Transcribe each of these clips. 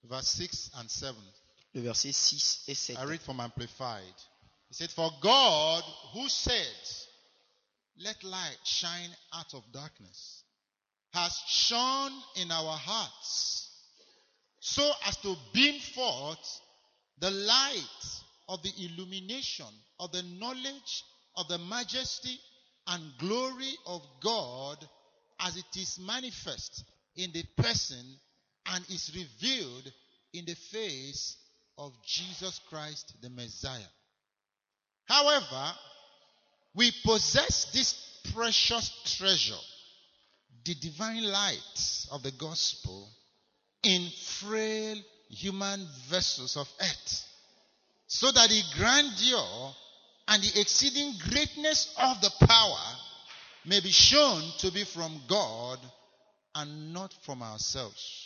verse 6 and 7. Le verset 6 et 7. I read from Amplified. He said, "For God, who said, 'Let light shine out of darkness,' has shone in our hearts, so as to beam forth the light of the illumination of the knowledge of the majesty and glory of God, as it is manifest in the person and is revealed in the face of Jesus Christ the Messiah. However, we possess this precious treasure, the divine light of the gospel, in frail human vessels of earth, so that the grandeur and the exceeding greatness of the power may be shown to be from God and not from ourselves."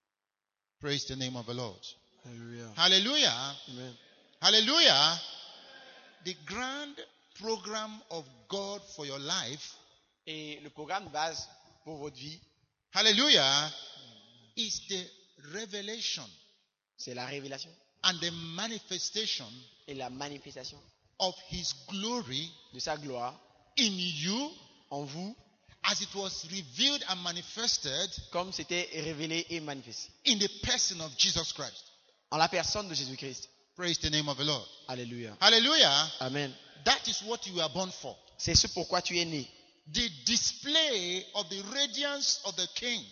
Praise the name of the Lord. Alléluia. Hallelujah. Amen. Hallelujah. The grand program of God for your life, Et le programme de base pour votre vie, hallelujah, is the revelation c'est la révélation and the manifestation et la manifestation of His glory de sa gloire in you en vous, as it was revealed and manifested comme c'était révélé et manifesté in the person of Jesus Christ. en la personne de Jésus-Christ. Praise the name of the Lord. Alléluia. Hallelujah. Amen. That is what you were born for. C'est ce pourquoi tu es né. The display of the radiance of the King.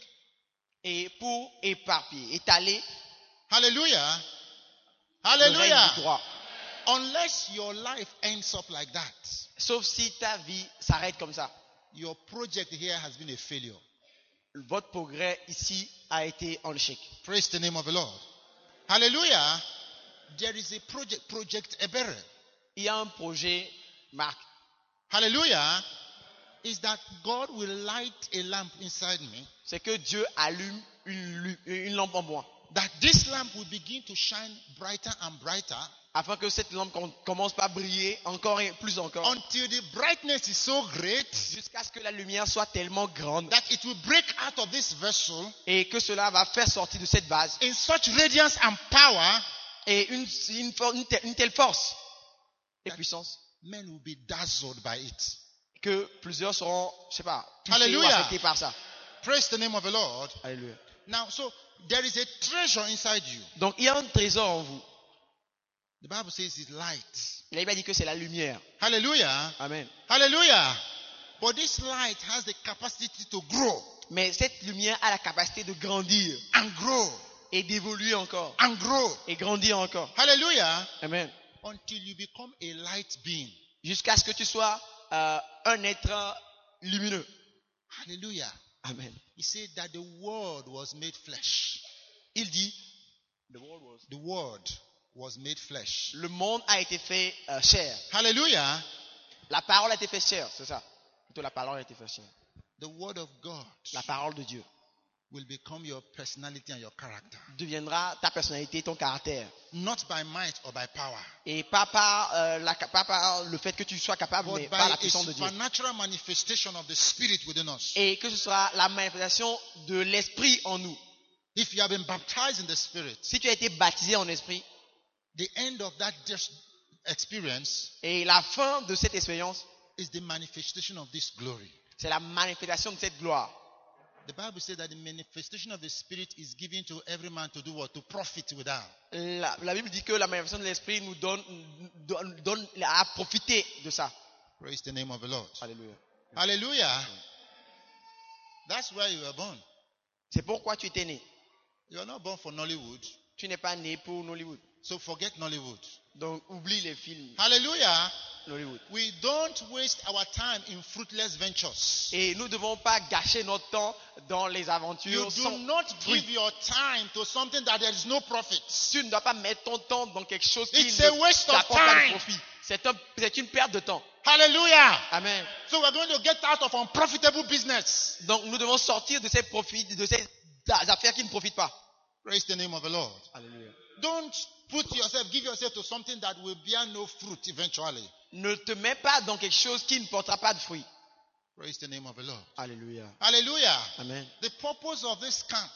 Et pour éparpiller, étaler Hallelujah. le règne Hallelujah. du roi. Unless your life ends up like that, Sauf si ta vie s'arrête comme ça. your project here has been a failure. Votre progrès ici a été en échec. Praise the name of the Lord. Hallelujah. There is a Project Ebere. Il y a un projet, Marc, Hallelujah. Is that God will light a lamp inside me, c'est que Dieu allume une lampe en moi. that this lamp will begin to shine brighter and brighter Afin que cette lampe commence par briller encore et plus encore. until the brightness is so great Jusqu'à ce que la lumière soit tellement grande. that it will break out of this vessel Et que cela va faire sortir de cette vase. in such radiance and power Et une telle force et puissance. men will be dazzled by it. Que plusieurs seront, je sais pas, touchés ou Hallelujah. affectés par ça. Praise the name of the Lord. Alléluia. Now, so there is a treasure inside you. Donc il y a un trésor en vous. The Bible says it's light. La Bible dit que c'est la lumière. Hallelujah. Amen. Hallelujah. But this light has the capacity to grow Mais cette lumière a la capacité de grandir and grow et d'évoluer encore and grow. et grandir encore. Hallelujah. Amen. Until you become a light being. Jusqu'à ce que tu sois un être lumineux. Hallelujah. Amen. He said that the word was made flesh. Il dit, The word was made flesh. le monde a été fait chair. Hallelujah. La parole a été faite chair, c'est ça. Plutôt la parole a été faite chair. The word of God La parole de Dieu will become your personality and your character. deviendra ta personnalité, ton caractère. Not by might or by power, Et pas par le fait que tu sois capable, mais but par by la a puissance de Dieu. supernatural manifestation of the Spirit within us. Et que ce sera la manifestation de l'esprit en nous. If you have been baptized in the Spirit, Si tu as été baptisé en esprit, the end of that experience et la fin de cette expérience, is the manifestation of this glory. c'est la manifestation de cette gloire. The Bible says that the manifestation of the Spirit is given to every man to do what? To profit without. La Bible dit que la manifestation de l'esprit nous donne à profiter de ça. Praise the name of the Lord. Alléluia. Hallelujah. That's where you were born. C'est pourquoi tu étais né. You are not born for Nollywood, Tu n'es pas né pour Nollywood. so forget Nollywood. Donc oublie les films Hallelujah. Nollywood. We don't waste our time in fruitless ventures. Et nous ne devons pas gâcher notre temps dans les You aventures do sans not fruit. give your time to something that there is no profit. Tu ne dois pas mettre ton temps dans quelque chose qui It's a waste ne of t'apporte pas de time. profit. C'est une perte de temps. Hallelujah. Amen. So we're going to get out of unprofitable business. Donc nous devons sortir de ces profits, de ces affaires qui ne profitent pas. Praise the name of the Lord. Alléluia. Don't give yourself to something that will bear no fruit eventually. Ne te mets pas dans quelque chose qui ne portera pas de fruits. Praise the name of the Lord. Alléluia. Hallelujah. Amen. The purpose of this camp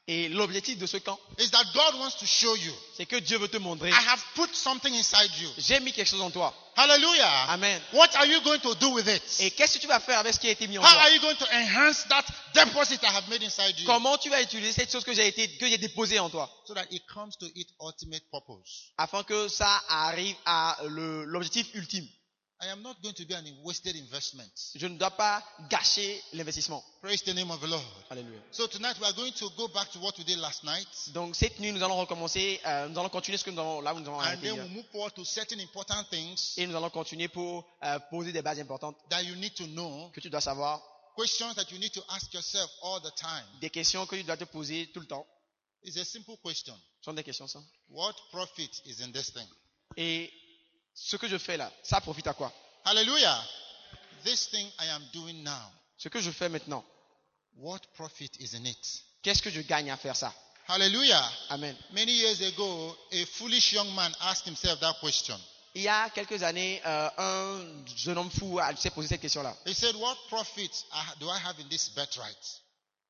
Et l'objectif de ce camp, is that God wants to show you, c'est que Dieu veut te montrer, I have put something inside you. j'ai mis quelque chose en toi. Hallelujah. Amen. What are you going to do with it? Et qu'est-ce que tu vas faire avec ce qui a été mis en How toi? are you going to enhance that deposit I have made inside you Comment tu vas utiliser cette chose que j'ai déposée en toi, so that it comes to its ultimate purpose? afin que ça arrive à l'objectif ultime. I am not going to be an wasted investment. Je ne dois pas gâcher l'investissement. Praise the name of the Lord. Alléluia. So tonight we are going to go back to what we did last night, Donc cette nuit, nous allons recommencer, nous allons continuer ce que nous avons là où nous avons and arrêté then hier. we'll move forward to certain important things Et nous allons continuer pour poser des bases importantes that you need to know, que tu dois savoir, questions that you need to ask yourself all the time. des questions que tu dois te poser tout le temps. It's a simple question. Ce sont des questions simples. What profit is in this thing? Et ce que je fais là, ça profite à quoi? Hallelujah. This thing I am doing now, Ce que je fais maintenant, what profit is in it? qu'est-ce que je gagne à faire ça? Hallelujah. Amen. Many years ago, a foolish young man asked himself that question. Il y a quelques années, un jeune homme fou s'est posé cette question-là. He said, what profit do I have in this birthright?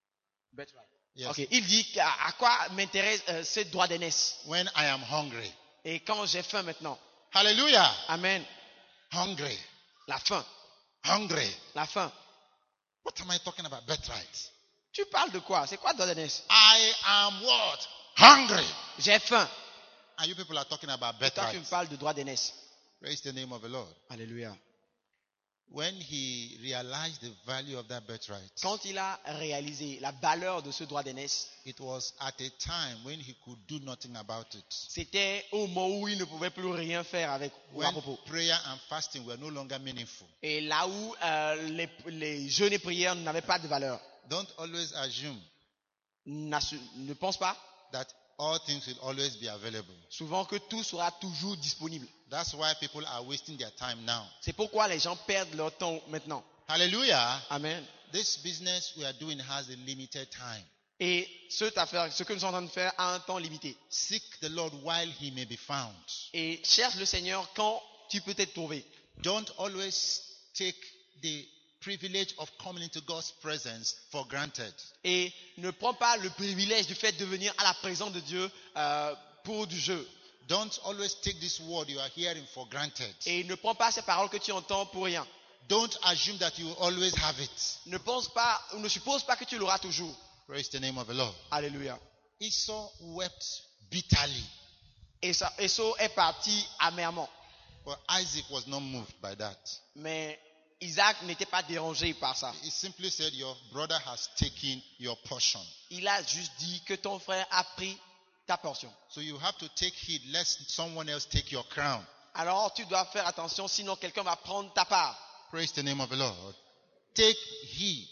Yes. Ok. Il dit à quoi m'intéresse ce droit d'aînesse? When I am hungry. Et quand j'ai faim maintenant? Hallelujah. Amen. Hungry. La faim. Hungry. La faim. What am I talking about? Birthright. Tu parles de quoi? C'est quoi droit d'aînesse? I am what? Hungry. J'ai faim. And you people are talking about Et toi, tu me birthright. parles de droit d'aînesse. Praise the name of the Lord. Alléluia. When he realized the value of that birthright, Quand il a réalisé la valeur de ce droit d'aînesse, it was at a time when he could do nothing about it. c'était au moment où il ne pouvait plus rien faire avec à When propos. prayer and fasting were no longer meaningful. Et là où les jeûnes et prières n'avaient pas de valeur. Don't always assume Ne pense pas that all things will always be available. souvent que tout sera toujours disponible. That's why people are wasting their time now. C'est pourquoi les gens perdent leur temps maintenant. Hallelujah. Amen. This business we are doing has a limited time. Et ce que nous sommes en train de faire a un temps limité. Seek the Lord while he may be found. Et cherche le Seigneur quand tu peux t'être trouvé. Don't always take the privilege of coming into God's presence for granted. Et ne prends pas le privilège du fait de venir à la présence de Dieu pour du jeu. Don't always take this word you are hearing for granted. Et ne prends pas ces paroles que tu entends pour rien. Don't assume that you will always have it. Ne pense pas ou ne suppose pas que tu l'auras toujours. Praise the name of the Lord. Alléluia. Esau wept bitterly, Esau est parti amèrement. but Isaac was not moved by that. Mais Isaac n'était pas dérangé par ça. He simply said, your brother has taken your portion. Il a juste dit que ton frère a pris ta portion. So you have to take heed lest someone else take your crown. Alors tu dois faire attention, sinon quelqu'un va prendre ta part. Praise the name of the Lord. Take heed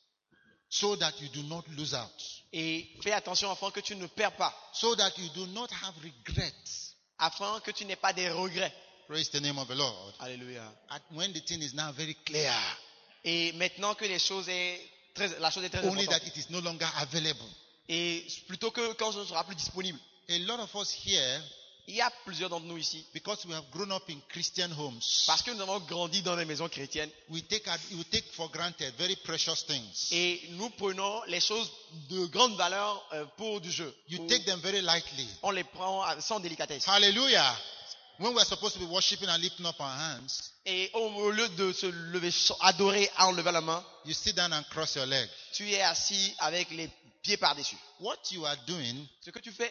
so that you do not lose out. Et fais attention afin que tu ne perds pas. So that you do not have regrets. Afin que tu n'aies pas des regrets. Praise the name of the Lord. Alléluia. When the thing is now very clear, Et maintenant que la chose est très only importante. that it is no longer available. Et plutôt que quand ce ne sera plus disponible. A lot of us here, Il y a plusieurs d'entre nous ici. because we have grown up in Christian homes, Parce que nous avons grandi dans les maisons chrétiennes. we take for granted very precious things. Et nous prenons les choses de grande valeur pour du jeu. You take them very lightly. On les prend sans délicatesse. Hallelujah. When we are supposed to be worshiping and lifting up our hands, Et au lieu de se lever, adorer en levant la main, you sit down and cross your leg. tu es assis avec les pieds par-dessus. What you are doing, Ce que tu fais,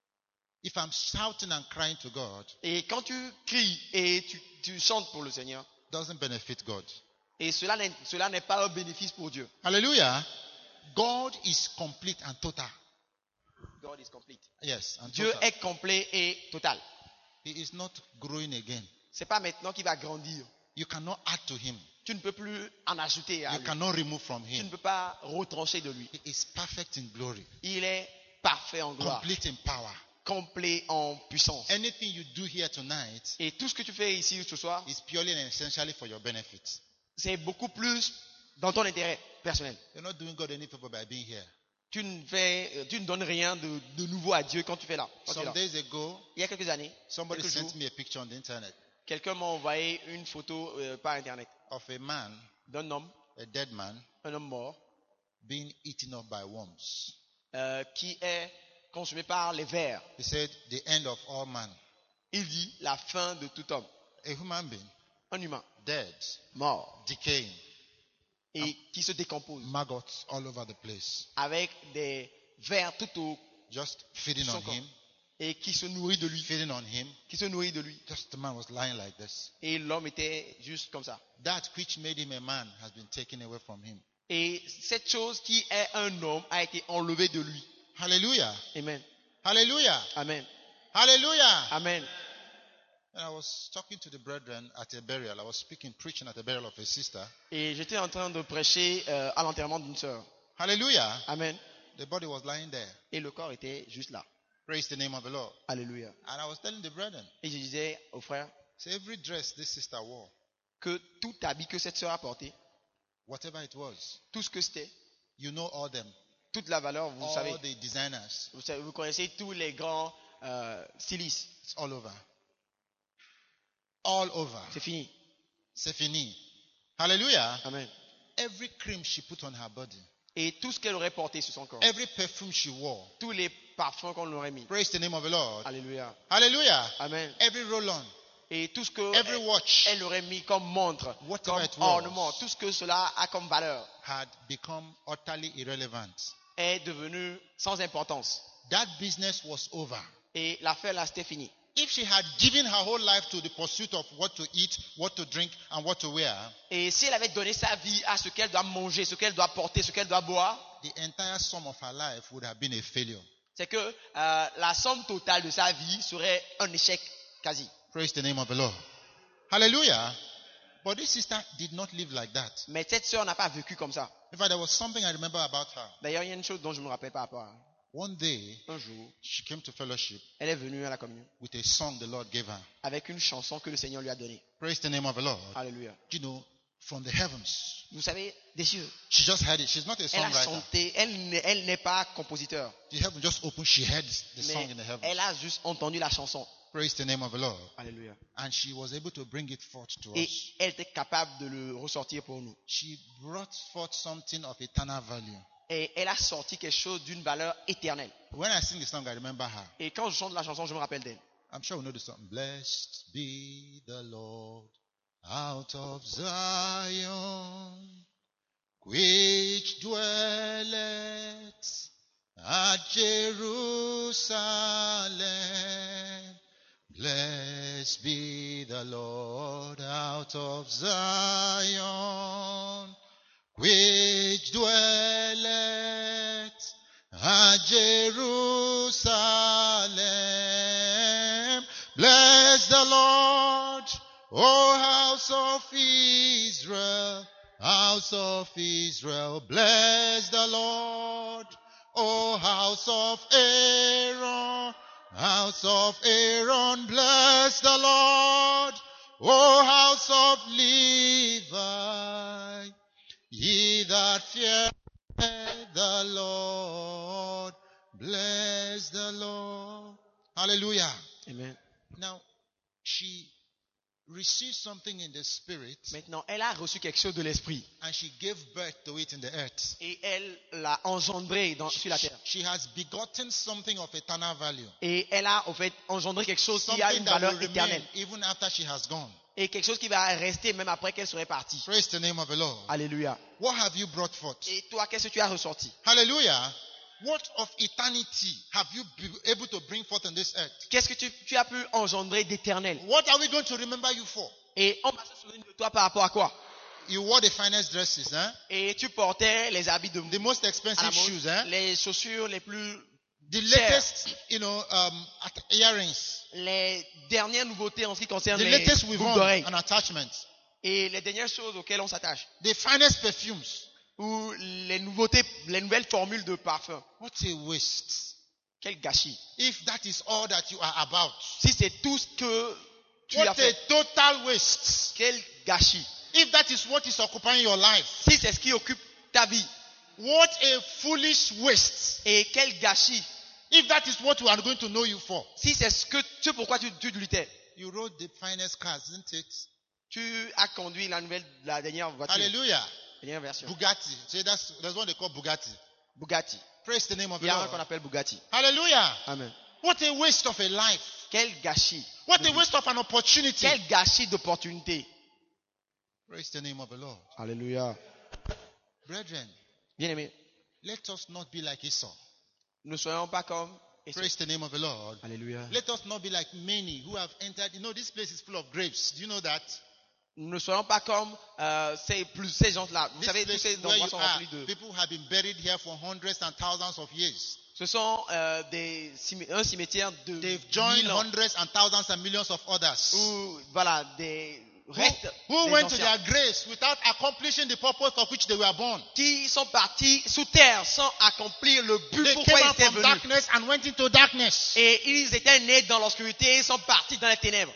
if I'm shouting and crying to God, et quand tu cries et tu chantes pour le Seigneur, doesn't benefit God. et cela n'est pas un bénéfice pour Dieu. Hallelujah. God is complete and total. God is complete. Yes, and Dieu total. est complet et total. He is not growing again. C'est pas maintenant qu'il va grandir. You cannot add to him. Tu ne peux plus en ajouter à You lui. cannot remove from Tu ne him. peux pas retrancher de lui. He is perfect in glory, Il est parfait en gloire, complete in power. complet en puissance. Anything you do here tonight Et tout ce que tu fais ici ce soir, is purely and essentially for your benefit. c'est beaucoup plus dans ton intérêt personnel. You're not doing God any favor by being here. Tu ne donnes rien de nouveau à Dieu quand tu fais là. Quand tu es Some là. days ago, Il y a quelques années, somebody quelques sent jours, me a picture on the internet quelqu'un m'a envoyé une photo par internet of a man, d'un homme, a dead man, un homme mort, being eaten up by worms. qui est consumé par les vers. He said, the end of all man. Il dit la fin de tout homme. A human being, Un humain dead, mort decaying, et qui se décompose maggots all over the place, avec des vers tout au just feeding son on corps him, et qui se nourrit de lui. feeding on him. Qui se nourrit de lui. Just the man was lying like this. Et l'homme était juste comme ça. That which made him a man has been taken away from him. Et cette chose qui est un homme a été enlevée de lui. Hallelujah. Amen. Hallelujah. Amen. Hallelujah. Amen. And I was talking to the brethren at a burial. I was preaching at a burial of a sister. Et j'étais en train de prêcher à l'enterrement d'une sœur. Hallelujah. Amen. The body was lying there. Et le corps était juste là. Praise the name of the Lord. Alléluia. And I was telling the brethren, Et je disais aux frères say every dress this sister wore, que tout habit que cette sœur a porté, whatever it was, tout ce que c'était, you know all them, toute la valeur, vous savez. all the designers, Vous connaissez tous les grands stylistes. it's all over. All over. C'est fini. C'est fini. Hallelujah. Amen. Every cream she put on her body, Et tout ce qu'elle aurait porté sur son corps, every perfume she wore, tous les parfums qu'on lui aurait mis. praise the name of the Lord. Alléluia. Hallelujah. Amen. Every roll-on, Et tout ce que every watch elle aurait mis comme montre, Whatever comme it was. ornement, tout ce que cela a comme valeur had become utterly irrelevant. est devenu sans importance. That business was over. Et l'affaire là, c'était fini. If she had given her whole life to the pursuit of what to eat, what to drink, and what to wear, Et si elle avait donné sa vie à ce qu'elle doit manger, ce qu'elle doit porter, ce qu'elle doit boire, the entire sum of her life would have been a failure. c'est que la somme totale de sa vie serait un échec quasi. Praise the name of the Lord. Hallelujah. But this sister did not live like that. Mais cette sœur n'a pas vécu comme ça. In fact, there was something I remember about her. D'ailleurs, il y a une chose dont je me rappelle par rapport à elle. One day, Un jour, she came to fellowship elle est venue à la communion with a song the Lord gave her. avec une chanson que le Seigneur lui a donnée. Praise the name of the Lord. Alléluia. You know, from the heavens. Vous savez, des cieux. She just heard it. She's not a Elle a songwriter. chanté, elle n'est pas compositeur. The heaven just opened. She heard the Mais song in the heavens. elle a juste entendu la chanson. Praise the name of the Lord. Alléluia. And she was able to bring it forth to Et us. elle était capable de le ressortir pour nous. She brought forth something of eternal value. Et elle a sorti quelque chose d'une valeur éternelle. When I sing the song, I remember her. Et quand je chante la chanson, je me rappelle d'elle. I'm sure we know the song. Blessed be the Lord out of Zion, which dwelleth at Jerusalem. Blessed be the Lord out of Zion, which dwelleth at Jerusalem. Bless the Lord, O house of Israel, house of Israel. Bless the Lord, O house of Aaron, house of Aaron. Bless the Lord, O house of Levi. Ye that fear the Lord, bless the Lord. Hallelujah. Amen. Now, she received something in the spirit Maintenant, elle a reçu quelque chose de l'esprit. and she gave birth to it in the earth. Et elle l'a engendré sur la terre. She has begotten something of eternal value. Et elle a en fait engendré quelque chose qui a Something une that will valeur remain éternelle. even after she has gone. Et quelque chose qui va rester même après qu'elle serait partie. Praise the name of the Lord. Alléluia. What have you brought forth? Et toi, qu'est-ce que tu as ressorti? Hallelujah. What of eternity have you been able to bring forth on this earth? Qu'est-ce que tu as pu engendrer d'éternel? What are we going to remember you for? Et on va se souvenir de toi par rapport à quoi? You wore the finest dresses, hein? Et tu portais les habits de The most à la expensive mode, shoes, hein? les chaussures les plus The chères, latest, earrings. les dernières nouveautés en ce qui concerne The les latest we've boucles on d'oreilles and attachments. et les dernières choses auxquelles on s'attache. The finest perfumes. Ou les nouveautés, les nouvelles formules de parfum. What a waste. Quel gâchis. If that is all that you are about. Si c'est tout ce que tu as What a fait, total waste. quel gâchis. If that is what is occupying your life. Si c'est ce qui occupe ta vie, What a foolish waste. et quel gâchis. If that is what we are going to know you for. Si c'est ce pourquoi tu luttais. You rode the finest cars, isn't it? Tu as conduit la dernière voiture. Hallelujah. Dernière version. Bugatti. See, that's what they call Bugatti. Bugatti. Praise the name of Il the y a un Lord. qu'on appelle Bugatti. Hallelujah. Amen. What a waste of a life. Quel gâchis. What a waste of an opportunity. Quel gâchis d'opportunité. Praise the name of the Lord. Alléluia. Brethren, Bien-aimés, let us not be like Esau. ne soyons pas comme Esau. Praise the name of the Lord. Alléluia. Let us not be like many who have entered. You know, this place is full of grapes. Do you know that? Ne soyons pas comme ces gens-là. Vous This savez, tous place ces where you endroits sont are, remplis de... people have been buried here for hundreds and thousands of years. Ce sont un cimetière de They've joined 1000 ans. hundreds and thousands and millions of others Où, voilà, des restes who des went to anciens their graves without accomplishing the purpose for which they were born. qui sont partis sous terre sans accomplir le but They pourquoi came ils out étaient from venus. darkness and went into darkness. Et ils étaient nés dans l'obscurité et sont partis dans les ténèbres.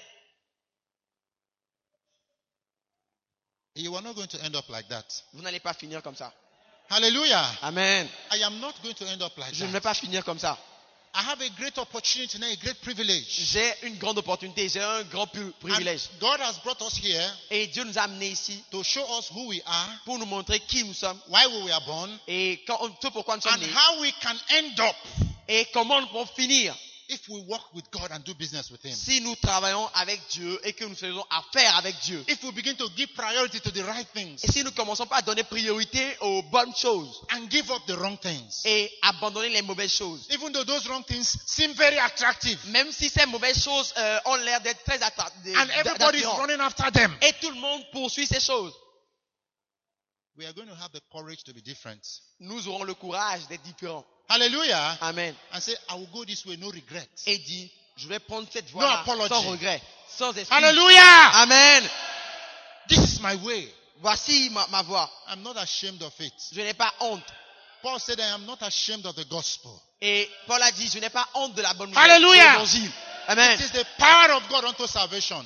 You are not going to end up like that. Vous n'allez pas finir comme ça. Hallelujah. Amen. I am not going to end up like Je ne that. vais pas finir comme ça. I have a great opportunity now, a great privilege. J'ai une grande opportunité, j'ai un grand privilège. And God has brought us here Et Dieu nous a amenés ici to show us who we are, pour nous montrer qui nous sommes why we were born, et tout pourquoi nous sommes and nés how we can end up et comment nous pouvons finir if we work with God and do business with Him. si nous travaillons avec Dieu et que nous faisons affaire avec Dieu. If we begin to give priority to the right things Et si nous commençons pas à donner priorité aux bonnes choses and give up the wrong things, et abandonner les mauvaises choses. even though those wrong things seem very attractive Même si ces mauvaises choses ont l'air d'être très attrayantes. and everybody is running after them, Et tout le monde poursuit ces choses. we are going to have the courage to be different. Nous aurons le courage d'être différents. Hallelujah. Amen. And say, I will go this way, no regret. Et dit, je vais prendre cette No voie apology. sans regret, sans excuse. Hallelujah. Amen. This is my way. Voici ma voie. I'm not ashamed of it. Je n'ai pas honte. Paul said, I am not ashamed of the gospel. Et Paul a dit, je n'ai pas honte de la bonne nouvelle. Hallelujah. De l'évangile. Amen. It is the power of God unto salvation.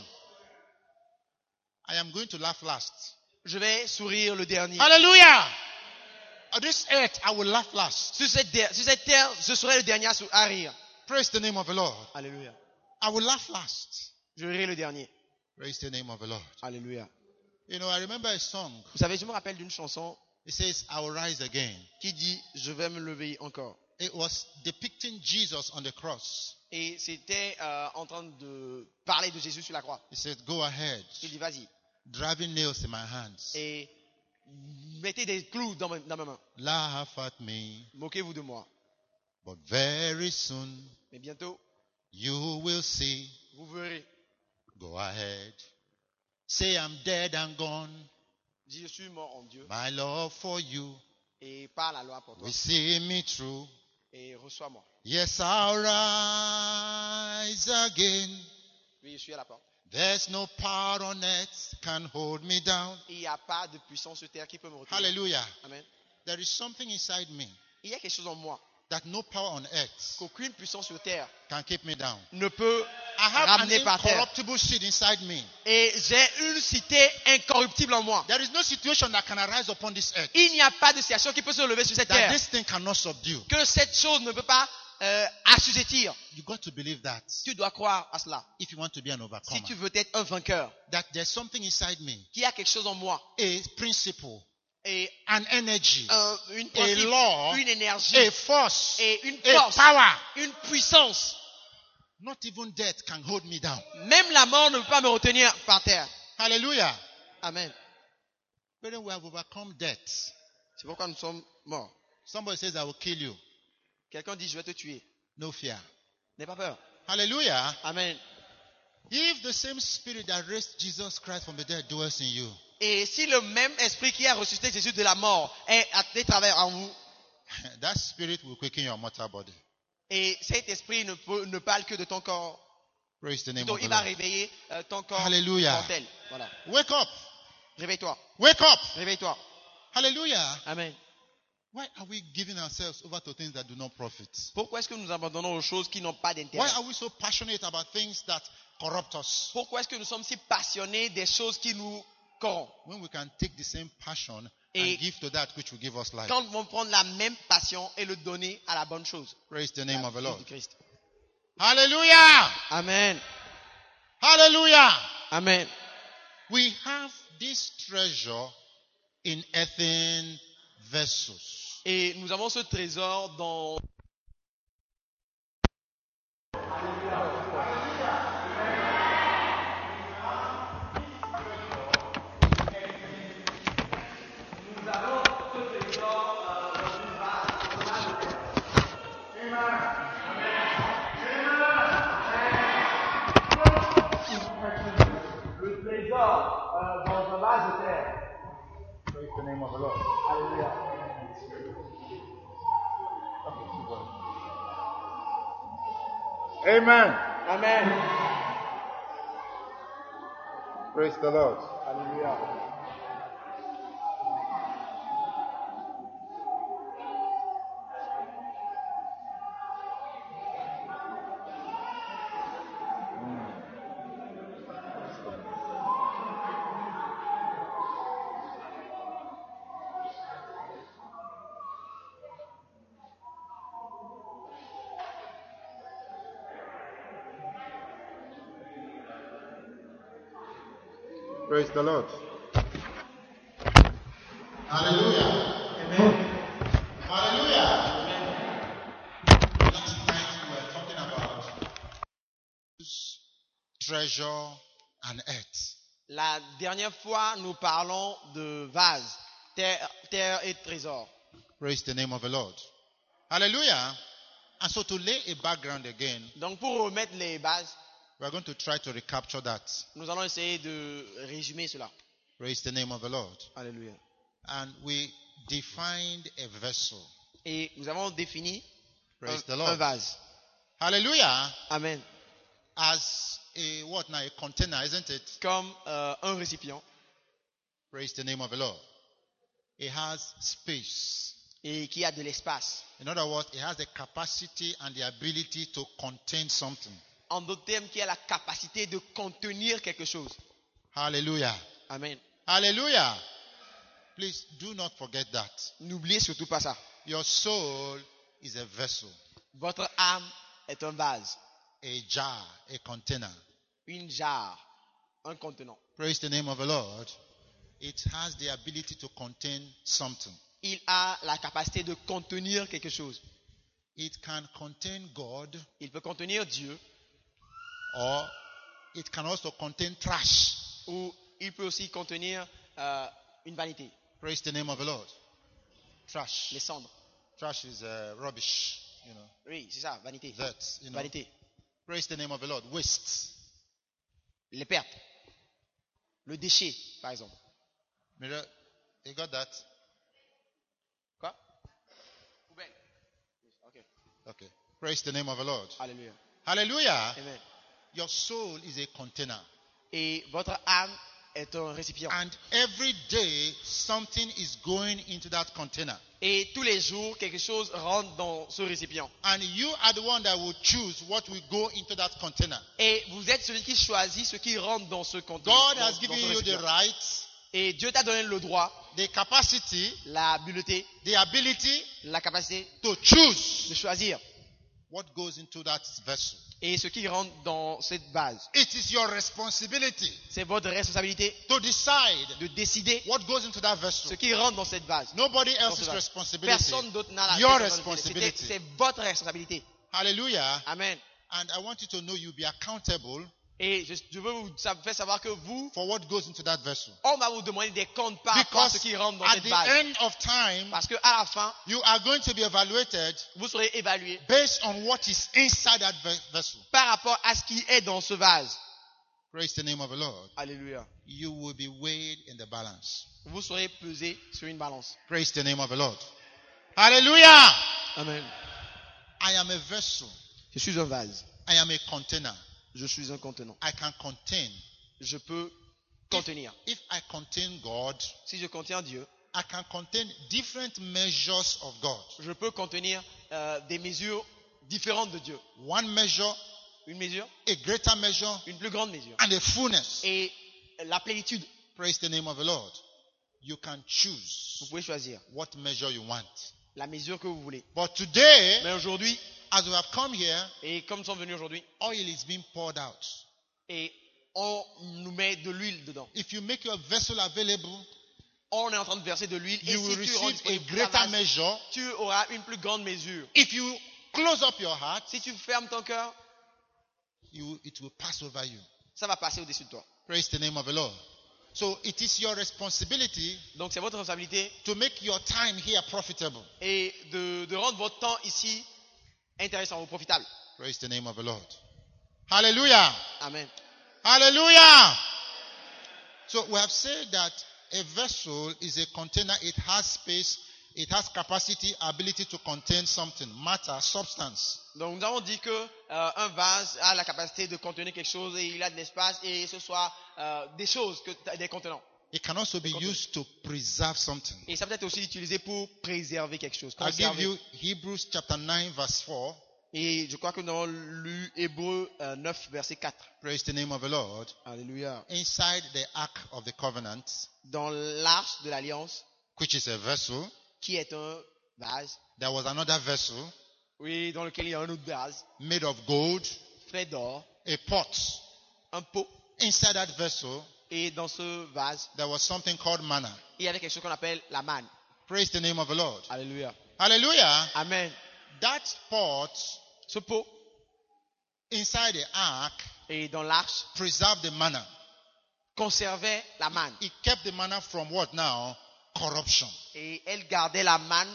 I am going to laugh last. Je vais sourire le dernier. Hallelujah. On this earth, I will laugh last. Sur cette terre, je serai le dernier à rire. Praise the name of the Lord. Alléluia. I will laugh last. Je rirai le dernier. Praise the name of the Lord. Alléluia. You know, I remember a song. Vous savez, je me rappelle d'une chanson It says, I will rise again. qui dit, je vais me lever encore. It was depicting Jesus on the cross. Et c'était en train de parler de Jésus sur la croix. He said, go ahead. Il dit, vas-y. Driving nails in my hands. Et mettez des clous dans ma main. Laugh at me. Moquez-vous de moi. But very soon, Mais bientôt, you will see. vous verrez. Go ahead. Say I'm dead and gone. Dis, je suis mort en Dieu. My love for you Et par la loi pour toi. will see me through. Et reçois-moi. Yes, I'll rise again. Oui, je suis à la porte. There's no power on earth can hold me down. Il n'y a pas de puissance sur terre qui peut me retenir. Hallelujah. Amen. There is something inside me Il y a quelque chose en moi that no power on earth qu'aucune puissance sur terre can keep me down. ne peut I have an ramener par terre. incorruptible seed inside me. Et j'ai une cité incorruptible en moi. There is no situation that can arise upon this earth Il n'y a pas de situation qui peut se lever sur cette that terre. this thing cannot subdue. Que cette chose ne peut pas assujettir. You got to believe that Tu dois croire à cela. if you want to be an Si overcomer. tu veux être un vainqueur, That there's something inside me, qu'il y a quelque chose en moi. a principle, Et an energy, une a principe, law, une énergie, a force, et une a force, power. une puissance. Not even death can hold me down. Même la mort ne peut pas me retenir par terre. Hallelujah. Amen. Brethren, we have overcome death. C'est pourquoi nous sommes morts. Somebody says, I will kill you. Quelqu'un dit, je vais te tuer. No fear. N'aie pas peur. Hallelujah. Amen. If the same spirit that raised Jesus Christ from the dead dwells in you, Et si le même esprit qui a ressuscité Jésus de la mort est à travers en vous, that spirit will quicken your mortal body. et cet esprit ne parle que de ton corps, Praise the name plutôt of the il va Lord. réveiller ton corps Hallelujah. mortel. Voilà. Wake up. Réveille-toi. Wake up. Réveille-toi. Hallelujah. Amen. Why are we giving ourselves over to things that do not profit? Pourquoi est-ce que nous abandonnons aux choses qui n'ont pas Why d'intérêt? are we so passionate about things that corrupt us Pourquoi est-ce que nous sommes si passionnés des choses qui nous corrompent? when we can take the same passion Et and give to that which will give us life? Quand nous vont prendre la même passion et le donner à la bonne chose. Praise the name of the La Lord. chose du Christ. Hallelujah. Amen. Hallelujah. Amen. We have this treasure in earthen vessels. Et nous avons ce trésor dans... Praise the name of the Lord. Amen. Amen. Praise the Lord. Alléluia. Praise the Lord. Hallelujah. Amen. Hallelujah. Last night we were talking about treasure and earth. La dernière fois, nous parlons de vase, terre et trésor. Praise the name of the Lord. Hallelujah. And so to lay a background again, Donc pour remettre les bases, we are going to try to recapture that. nous allons essayer de résumer cela. Praise the name of the Lord. Alléluia. And we defined a vessel. Et nous avons défini Praise the un Lord. vase. Hallelujah. Amen. As a what now? A container, isn't it? Comme un récipient Praise the name of the Lord. It has space. et qui a de l'espace. In other words, it has the capacity and the ability to contain something. En d'autres termes, qui a la capacité de contenir quelque chose. Hallelujah. Amen. Hallelujah. Please do not forget that. N'oubliez surtout pas ça. Your soul is a vessel, Votre âme est un vase, a jar, a container. une jarre, un contenant. Praise the name of the Lord. It has the ability to contain something. Il a la capacité de contenir quelque chose. It can contain God, Il peut contenir Dieu or it can also contain trash. ou il peut aussi contenir une vanité, Praise the name of the Lord. Trash. les cendres. Trash is rubbish, Oui, c'est ça, vanité. dirt, Vanité. Praise the name of the Lord. Waste. Les pertes. Le déchet, par exemple. Mirror, you got that? Quoi? Poubelle. Ok. Okay. Praise the name of the Lord. Alléluia. Hallelujah. Amen. Your soul is a container. Et votre âme est un récipient. And every day, something is going into that container. Et tous les jours, quelque chose rentre dans ce récipient. And you are the one that will choose what will go into that container. Et vous êtes celui qui choisit ce qui rentre dans ce conteneur. God has given you the right, Et Dieu t'a donné le droit, the capacity, l'habileté, the ability la capacité to choose de choisir. what goes into that vessel. Et ce qui rentre dans cette base. It is your responsibility C'est votre responsabilité to decide de décider what goes into that ce vessel. qui rentre dans cette base. Nobody Dans else's ce vase. responsibility. Personne d'autre n'a la Your responsabilité. responsibility. C'est votre responsabilité. Hallelujah. Amen. And I want you to know you'll be accountable Et je veux vous faire savoir que vous, for what goes into that vessel. on va vous demander des comptes par rapport à ce Because qui rentre dans at cette the base. end of time, Parce qu'à la fin, you are going to be evaluated vous serez évalué based on what is inside that vessel. par rapport à ce qui est dans ce vase. Praise the name of the Lord. Alléluia. You will be weighed in the balance. Vous serez pesé sur une balance. Praise the name of the Lord. Hallelujah. Amen. I am a vessel. Je suis un vase. I am a container. Je suis un contenant. I can contain. Je peux contenir. If I contain God, Si je contiens Dieu, I can contain different measures of God. je peux contenir des mesures différentes de Dieu. One measure, Une mesure, a greater measure, une plus grande mesure. and a fullness. Et la plénitude, Praise the name of the Lord. You can choose vous pouvez choisir what measure you want. la mesure que vous voulez. But today, Mais aujourd'hui, as we have come here, et comme nous sommes venus aujourd'hui, oil is being poured out. et on nous met de l'huile dedans. If you make your vessel available, on est en train de verser de l'huile. Et you will si tu rends receive a disponible ta greater vase, measure. tu auras une plus grande mesure. If you close up your heart, Si tu fermes ton cœur, it will pass over you. ça va passer au-dessus de toi. Praise the name of the Lord. So it is your responsibility Donc c'est votre responsabilité to make your time here profitable. et de rendre votre temps ici intéressant ou profitable. Praise the name of the Lord. Hallelujah. Amen. Hallelujah. So we have said that a vessel is a container. It has space. It has capacity, ability to contain something, matter, substance. Donc nous avons dit que un vase a la capacité de contenir quelque chose et il a de l'espace et ce soit des choses, des contenants. It can also be used to preserve something. Et ça peut être aussi utilisé pour préserver quelque chose. I'll give Conserver. you Hebrews chapter 9 verse 4. Et je crois que nous avons lu Hébreux 9 verset 4. Praise the name of the Lord. Alléluia. Inside the ark of the covenant, Dans l'arche de l'alliance, which is a vessel, qui est un vase, there was another vessel oui, dans lequel il y a un autre vase, made of gold, fait d'or, a pot. un pot. Inside that vessel, Et dans ce vase, there was something called manna. il y avait quelque chose qu'on appelle la manne. Praise the name of the Lord. Alléluia. Hallelujah. Amen. That pot Ce pot, inside the ark et dans l'arche, preserved the manna. conservait la manne. It kept the manna from what now? Corruption. Et elle gardait la manne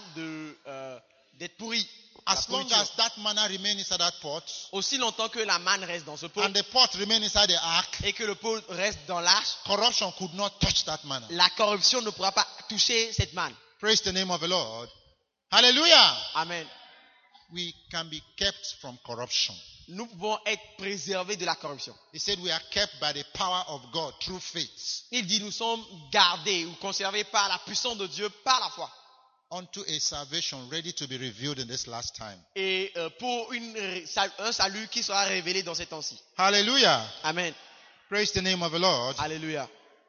d'être pourrie. La As long pourriture. as that manna remained inside that pot, Aussi longtemps que la manne reste dans ce pot and the pot remained inside the ark, et que le pot reste dans l'arche, corruption could not touch that manna. la corruption ne pourra pas toucher cette manne. Praise the name of the Lord. Hallelujah. Amen. We can be kept from corruption. Nous pouvons être préservés de la corruption. He said we are kept by the power of God through faith Il dit nous sommes gardés ou conservés par la puissance de Dieu, par la foi. unto a salvation ready to be revealed in this last time. Et pour un salut qui sera révélé dans ces temps-ci. Hallelujah. Amen. Praise the name of the Lord. Alléluia.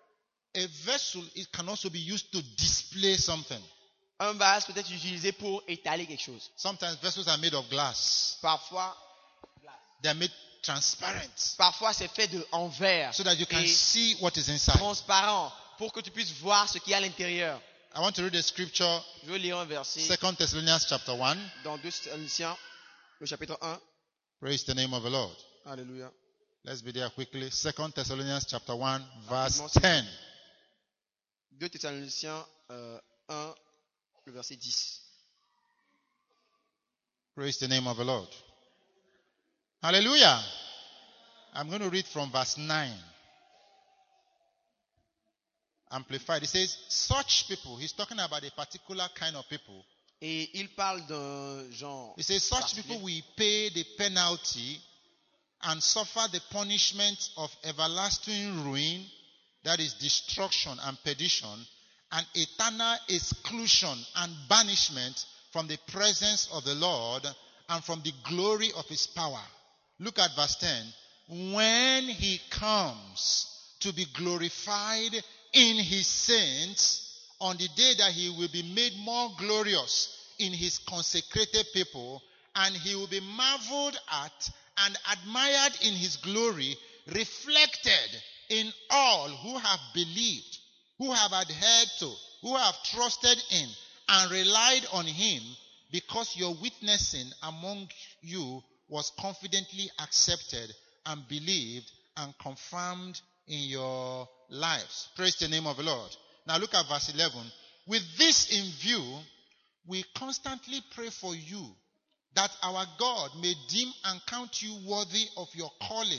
A vessel, it can also be used to display something. Un vase peut être utilisé pour étaler quelque chose. Sometimes vessels are made of glass. Parfois They are made transparent c'est fait en verre. so that you can Et see what is inside. transparent pour que tu puisses voir ce qu'il y a à l'intérieur. I want to read a scripture, Je vais lire un verset 2 Thessalonians chapter 1. dans 2 Thessaloniciens, le chapitre 1. Praise the name of the Lord. Alléluia. Let's be there quickly. 2 Thessalonians chapter 1 verse Rapidement, 10. 2 Thessaloniciens 1, le verset 10. Praise the name of the Lord. Hallelujah. I'm going to read from verse 9. Amplified. It says, such people, he's talking about a particular kind of people. Et il parle d'un genre. He says, such particulier. people will pay the penalty and suffer the punishment of everlasting ruin, that is destruction and perdition, and eternal exclusion and banishment from the presence of the Lord and from the glory of his power. Look at verse 10. When he comes to be glorified in his saints on the day that he will be made more glorious in his consecrated people, and he will be marveled at and admired in his glory, reflected in all who have believed, who have adhered to, who have trusted in and relied on him, because your witnessing among you was confidently accepted and believed and confirmed in your lives. Praise the name of the Lord. Now look at verse 11. With this in view, we constantly pray for you, that our God may deem and count you worthy of your calling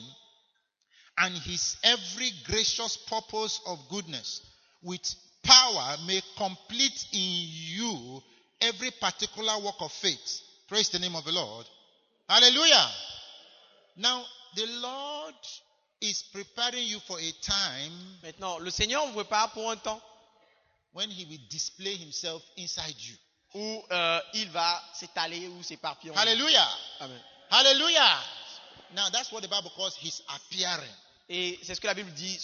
and his every gracious purpose of goodness, with power may complete in you every particular work of faith. Praise the name of the Lord. Hallelujah. Now, the Lord is preparing you for a time Maintenant, le Seigneur vous prépare pour un temps when he will display himself inside you. où il va s'étaler ou s'éparpiller. en vous. Hallelujah. Amen. Hallelujah. Now, that's what the Bible calls his appearing. Et c'est ce que la Bible dit,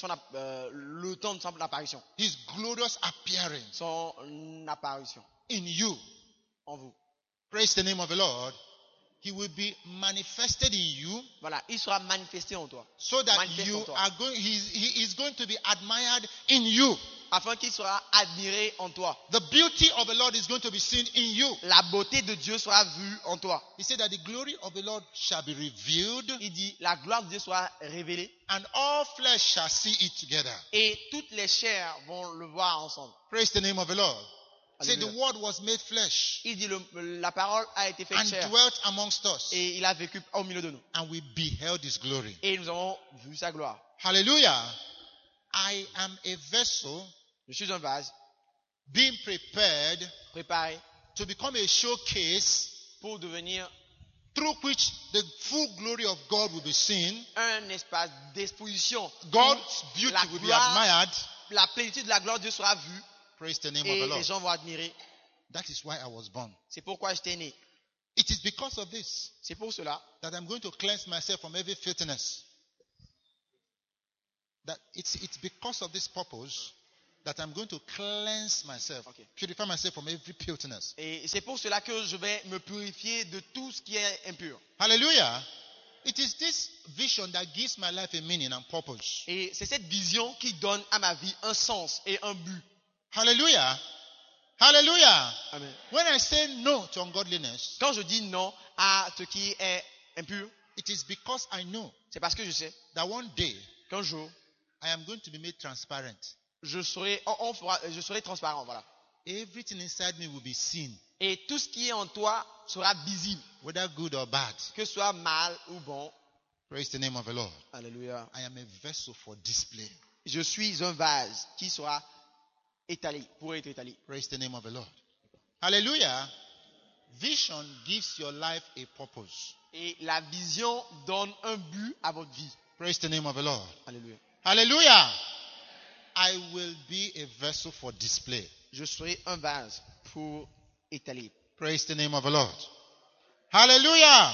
le temps de son apparition. His glorious appearing Son apparition in you. en vous. Praise the name of the Lord. He will be manifested in you, Voilà, il sera manifesté en toi. so that Manifeste you en toi. are going, he is going to be admired in you. afin qu'il sera admiré en toi. The beauty of the Lord is going to be seen in you. La beauté de Dieu sera vue en toi. He said that the glory of the Lord shall be revealed, Il dit, la gloire de Dieu sera révélée and all flesh shall see it together. et toutes les chairs vont le voir ensemble. Praise the name of the Lord. Say the Alléluia. word was made flesh Il dit, la parole a été faite and chair dwelt amongst us, et il a vécu au milieu de nous. and we beheld his glory. Et nous avons vu sa gloire. Hallelujah. I am a vessel Je suis un vase being prepared préparé to become a showcase pour devenir through which the full glory of God will be seen. un espace d'exposition. God's beauty La will be gloire, admired. la plénitude de la gloire de Dieu sera vue Praise the name of et the les Lord. gens vont admirer. That is why I was born. C'est pourquoi j'étais né. It is because of this C'est pour cela that I'm going to cleanse myself from every filthiness. That it's because of this purpose that I'm going to cleanse myself, Okay. purify myself from every filthiness. et c'est pour cela que je vais me purifier de tout ce qui est impur. Hallelujah. It is this vision that gives my life a meaning and purpose. Et c'est cette vision qui donne à ma vie un sens et un but. Hallelujah. Hallelujah. Amen. When I say no to ungodliness, Quand je dis non à ce qui est impur, it is because I know c'est parce que je sais that one day qu'un jour, I am going to be made transparent. je serai transparent. Voilà. Everything inside me will be seen, Et tout ce qui est en toi sera visible, whether good or bad. que ce soit mal ou bon. Praise the name of the Lord. Alléluia. I am a vessel for display. Je suis un vase qui sera étalé, pour être étalé. Praise the name of the Lord. Hallelujah. Vision gives your life a purpose. Et la vision donne un but à votre vie. Praise the name of the Lord. Alléluia. Hallelujah. I will be a vessel for display. Je serai un vase pour étaler. Praise the name of the Lord. Hallelujah.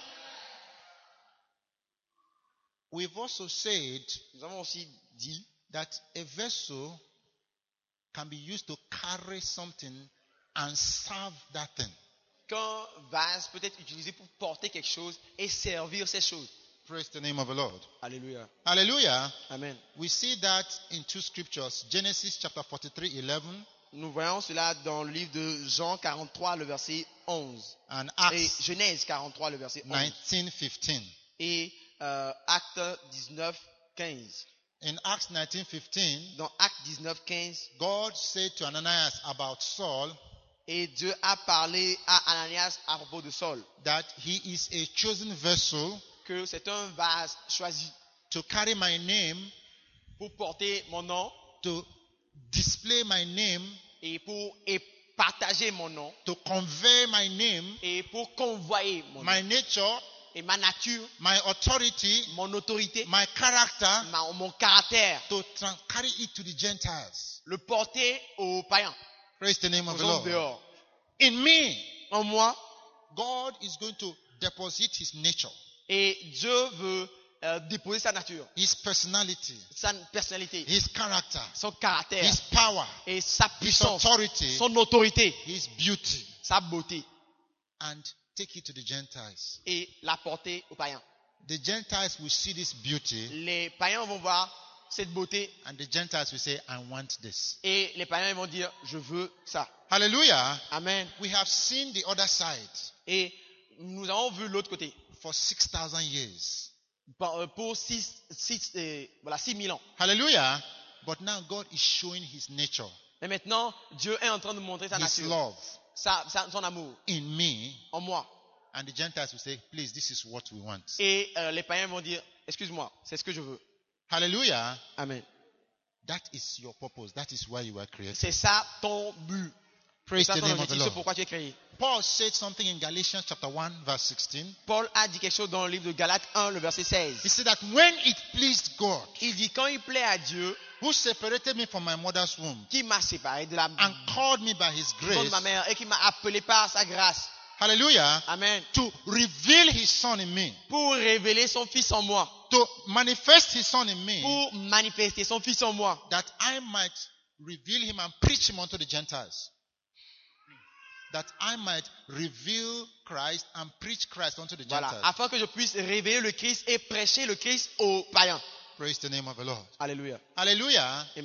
We've also said Nous avons aussi dit that a vessel can be used to carry something and serve that thing. qu'un vase peut être utilisé pour porter quelque chose et servir ces choses. Praise the name of the Lord. Alléluia. Hallelujah. Amen. We see that in two scriptures. Genesis chapter 43:11 Nous voyons cela dans le livre de Jean 43, le verset 11. and Et Acts Genèse 43, le verset 11. 19:15. Et Acte 19, 15. In Acts 19:15, Dans Acte 19, 15, God said to Ananias about Saul et Dieu a parlé à Ananias à propos de Saul, that he is a chosen vessel que c'est un vase choisi to carry my name, pour porter mon nom to display my name, et pour partager mon nom to convey my name, et pour convoyer mon nom. my nature, Et ma nature, my authority, mon autorité, my character, mon caractère, to carry it to the Gentiles. le porter aux païens, Praise the name aux of the hommes Lord. dehors. In me, En moi, God is going to deposit his nature, et Dieu veut déposer sa nature, his personality, sa personnalité, his character, son caractère his power, et sa his puissance, authority, son autorité, his beauty, sa beauté and take it to the Gentiles. et la porter aux païens. The Gentiles will see this beauty, Les païens vont voir cette beauté and the Gentiles will say, I want this. et les païens vont dire, je veux ça. Hallelujah. Amen. We have seen the other side Et nous avons vu l'autre côté for 6,000 years. pour 6,000 ans. Hallelujah. But now God is showing his nature, Mais maintenant, Dieu est en train de montrer sa his nature, love son amour in me, en moi. and the Gentiles will say, please, this is what we want. Et les païens vont dire, excuse-moi, c'est ce que je veux. Hallelujah. Amen. That is your purpose. That is why you were created. C'est ça ton but. Praise C'est ça the ton name of the objectif, c'est Lord. pourquoi tu es créé. Paul said something in Galatians chapter 1 verse 16. Paul a dit quelque chose dans le livre de Galates 1, le verset He 16. said that when it pleased God, Il dit, quand il plaît à Dieu, who separated me from my mother's womb qui m'a séparé de la and called me by his maison de grace, ma mère et qui m'a appelé par sa grâce. hallelujah, Amen. to reveal his son in me, Pour révéler son fils en moi. to manifest his son in me, Pour manifester son fils en moi. that I might reveal him and preach him unto the Gentiles. That I might reveal Christ and preach Christ unto the Voilà. Gentiles. Afin que je puisse révéler le Christ et prêcher le Christ aux païens. Praise the name of the Lord. Alléluia. Hallelujah. Amen.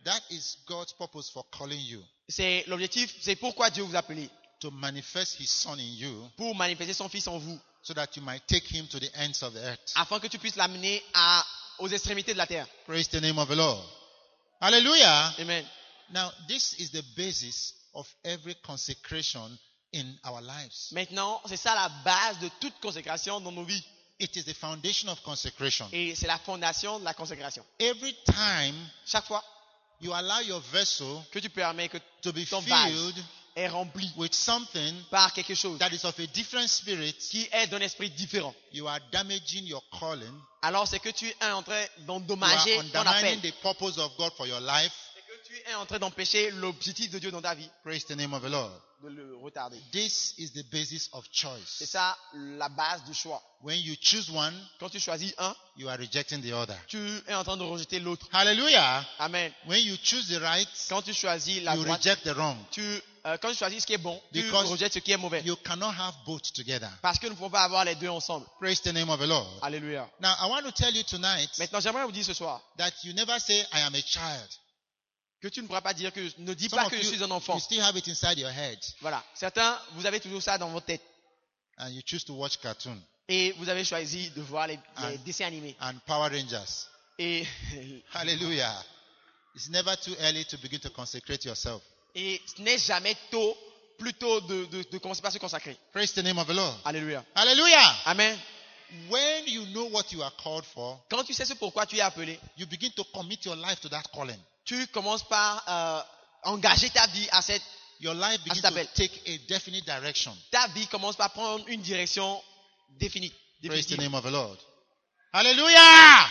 That is God's purpose for calling you. C'est l'objectif, c'est pourquoi Dieu vous a appelé. To manifest His Son in you, Pour manifester son Fils en vous. so that you might take Him to the ends of the earth. Afin que tu puisses l'amener aux extrémités de la terre. Praise the name of the Lord. Hallelujah. Amen. Now, this is the basis of every consecration in our lives. Maintenant, c'est ça la base de toute consécration dans nos vies. It is the foundation of consecration. Et c'est la fondation de la consécration. Every time Chaque fois you allow your vessel que tu permets que to be ton vase filled est rempli with something par quelque chose that is of a different spirit, qui est d'un esprit différent, you are damaging your calling. alors c'est que tu es en train You d'endommager are ton appel. undermining the purpose of God for your life. C'est que tu es en train d'empêcher l'objectif de Dieu dans ta vie, Praise the name of the Lord. de le retarder. This is the basis of C'est choice. ça la base du choix. When you choose one, Quand tu choisis un, you are rejecting the other. tu es en train de rejeter l'autre. Hallelujah. Amen. When you choose the right, Quand tu choisis la you droite, reject the wrong. quand tu choisis ce qui est bon, tu Because rejettes ce qui est mauvais. You cannot have both together. Parce que nous ne pouvons pas avoir les deux ensemble. Praise the name of the Lord. Alléluia. Now, I want to tell you tonight Maintenant, j'aimerais vous dire ce soir that you never say, I am a child. que tu ne pourras pas dire que ne dis Some pas of que je suis un you enfant. still have it inside your head, Voilà. Certains, vous avez toujours ça dans votre tête. and you choose to watch cartoon Et vous avez choisi de voir les Ah. dessins animés. and Power Rangers. Et, Hallelujah. It's never too early to begin to consecrate yourself. et ce n'est jamais tôt, plutôt de commencer par se consacrer. Praise the name of the Lord. Alléluia. Hallelujah. Amen. When you know what you are called for, Quand tu sais ce pourquoi tu es appelé, you begin to commit your life to that calling. tu commences par engager ta vie à cette... Your life begins ça to s'appelle. take a definite direction. Ta vie commence par prendre une direction définie. Praise the définitive. name of the Lord. Hallelujah.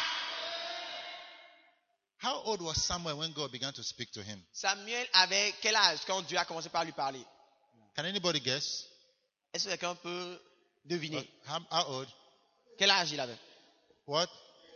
How old was Samuel when God began to speak to him? Samuel avait quel âge quand Dieu a commencé par lui parler? Can anybody guess? Est-ce que quelqu'un peut deviner? How old? Quel âge il avait? What?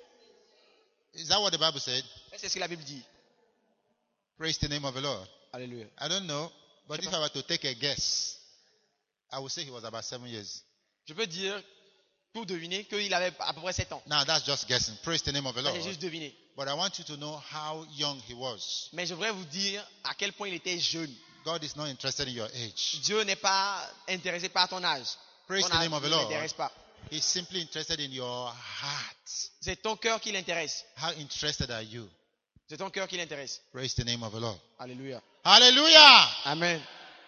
Is that what the Bible said? Est-ce que c'est ce que la Bible dit? Praise the name of the Lord. Alléluia. I don't know, but if I were to take a guess, I would say he was about 7 years. Je peux dire, pour deviner, qu'il avait à peu près 7 ans. Now that's just guessing. Praise the name of the Ça, Lord. j'ai juste deviné. But I want you to know how young he was. Mais je voudrais vous dire à quel point il était jeune. God is not interested in your age. Dieu n'est pas intéressé par ton âge. Praise Ton the âge name of the ne Lord. l'intéresse pas. He's simply interested in your heart. C'est ton cœur qui l'intéresse. How interested are you? C'est ton cœur qui l'intéresse. Praise the name of the Lord. Alléluia. Hallelujah. Amen.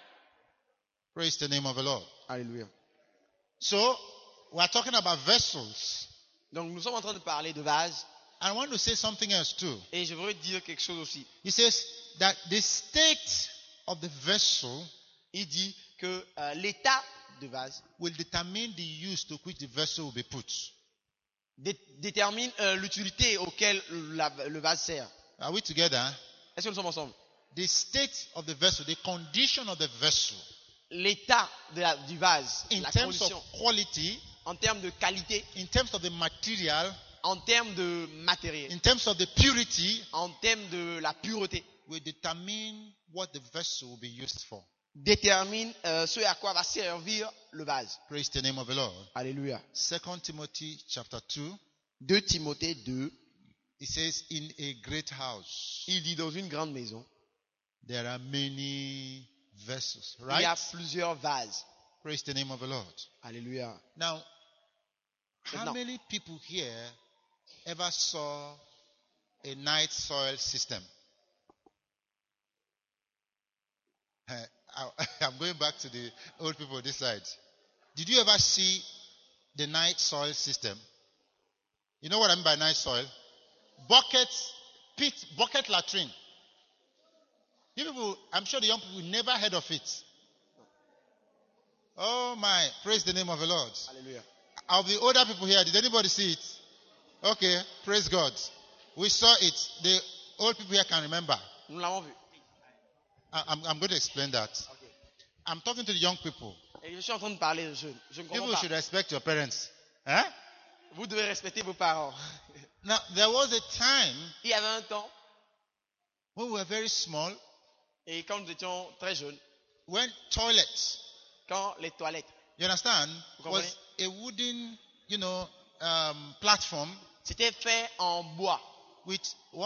Praise the name of the Lord. Alléluia. So, we are talking about vessels. Donc nous sommes en train de parler de vase. I want to say something else too. Et je voudrais dire quelque chose aussi. He says that the state of the vessel Il dit que l'état de vase will determine the use to which the vessel will be put. détermine l'utilité auquel le vase sert. Are we together? Est-ce que nous sommes ensemble? The state of the vessel, the condition of the vessel, L'état du vase, in la terms condition, of quality, en termes de qualité, in terms of the material, en termes de matériel, in terms of the purity, en termes de la pureté, will determine what the vessel will be used for. détermine ce à quoi va servir le vase. Praise the name of the Lord. Alléluia. 2 Timothy chapter 2, 2 Timothée 2, it says, in a great house, il dit dans une grande maison, there are many vessels, il y a right? plusieurs vases. Praise the name of the Lord. Alléluia. Now, how Maintenant. many people here ever saw a night soil system? I'm going back to the old people this side. Did you ever see the night soil system? You know what I mean by night soil? Buckets, pit, bucket latrine. You people, I'm sure the young people never heard of it. Oh my, praise the name of the Lord. Alléluia. Of the older people here, did anybody see it? Okay, praise God. We saw it. The old people here can remember. Nous l'avons vu. I'm going to explain that. Okay. I'm talking to the young people. Et je suis en train de parler de jeunes. Je ne comprends People pas. should respect your parents. Huh? Vous devez respecter vos parents. Now, there was a time Il y avait un temps, when we were very small, et quand nous étions très jeunes, when toilets, quand les toilettes, you understand, Vous was a wooden, platform c'était fait en bois, with one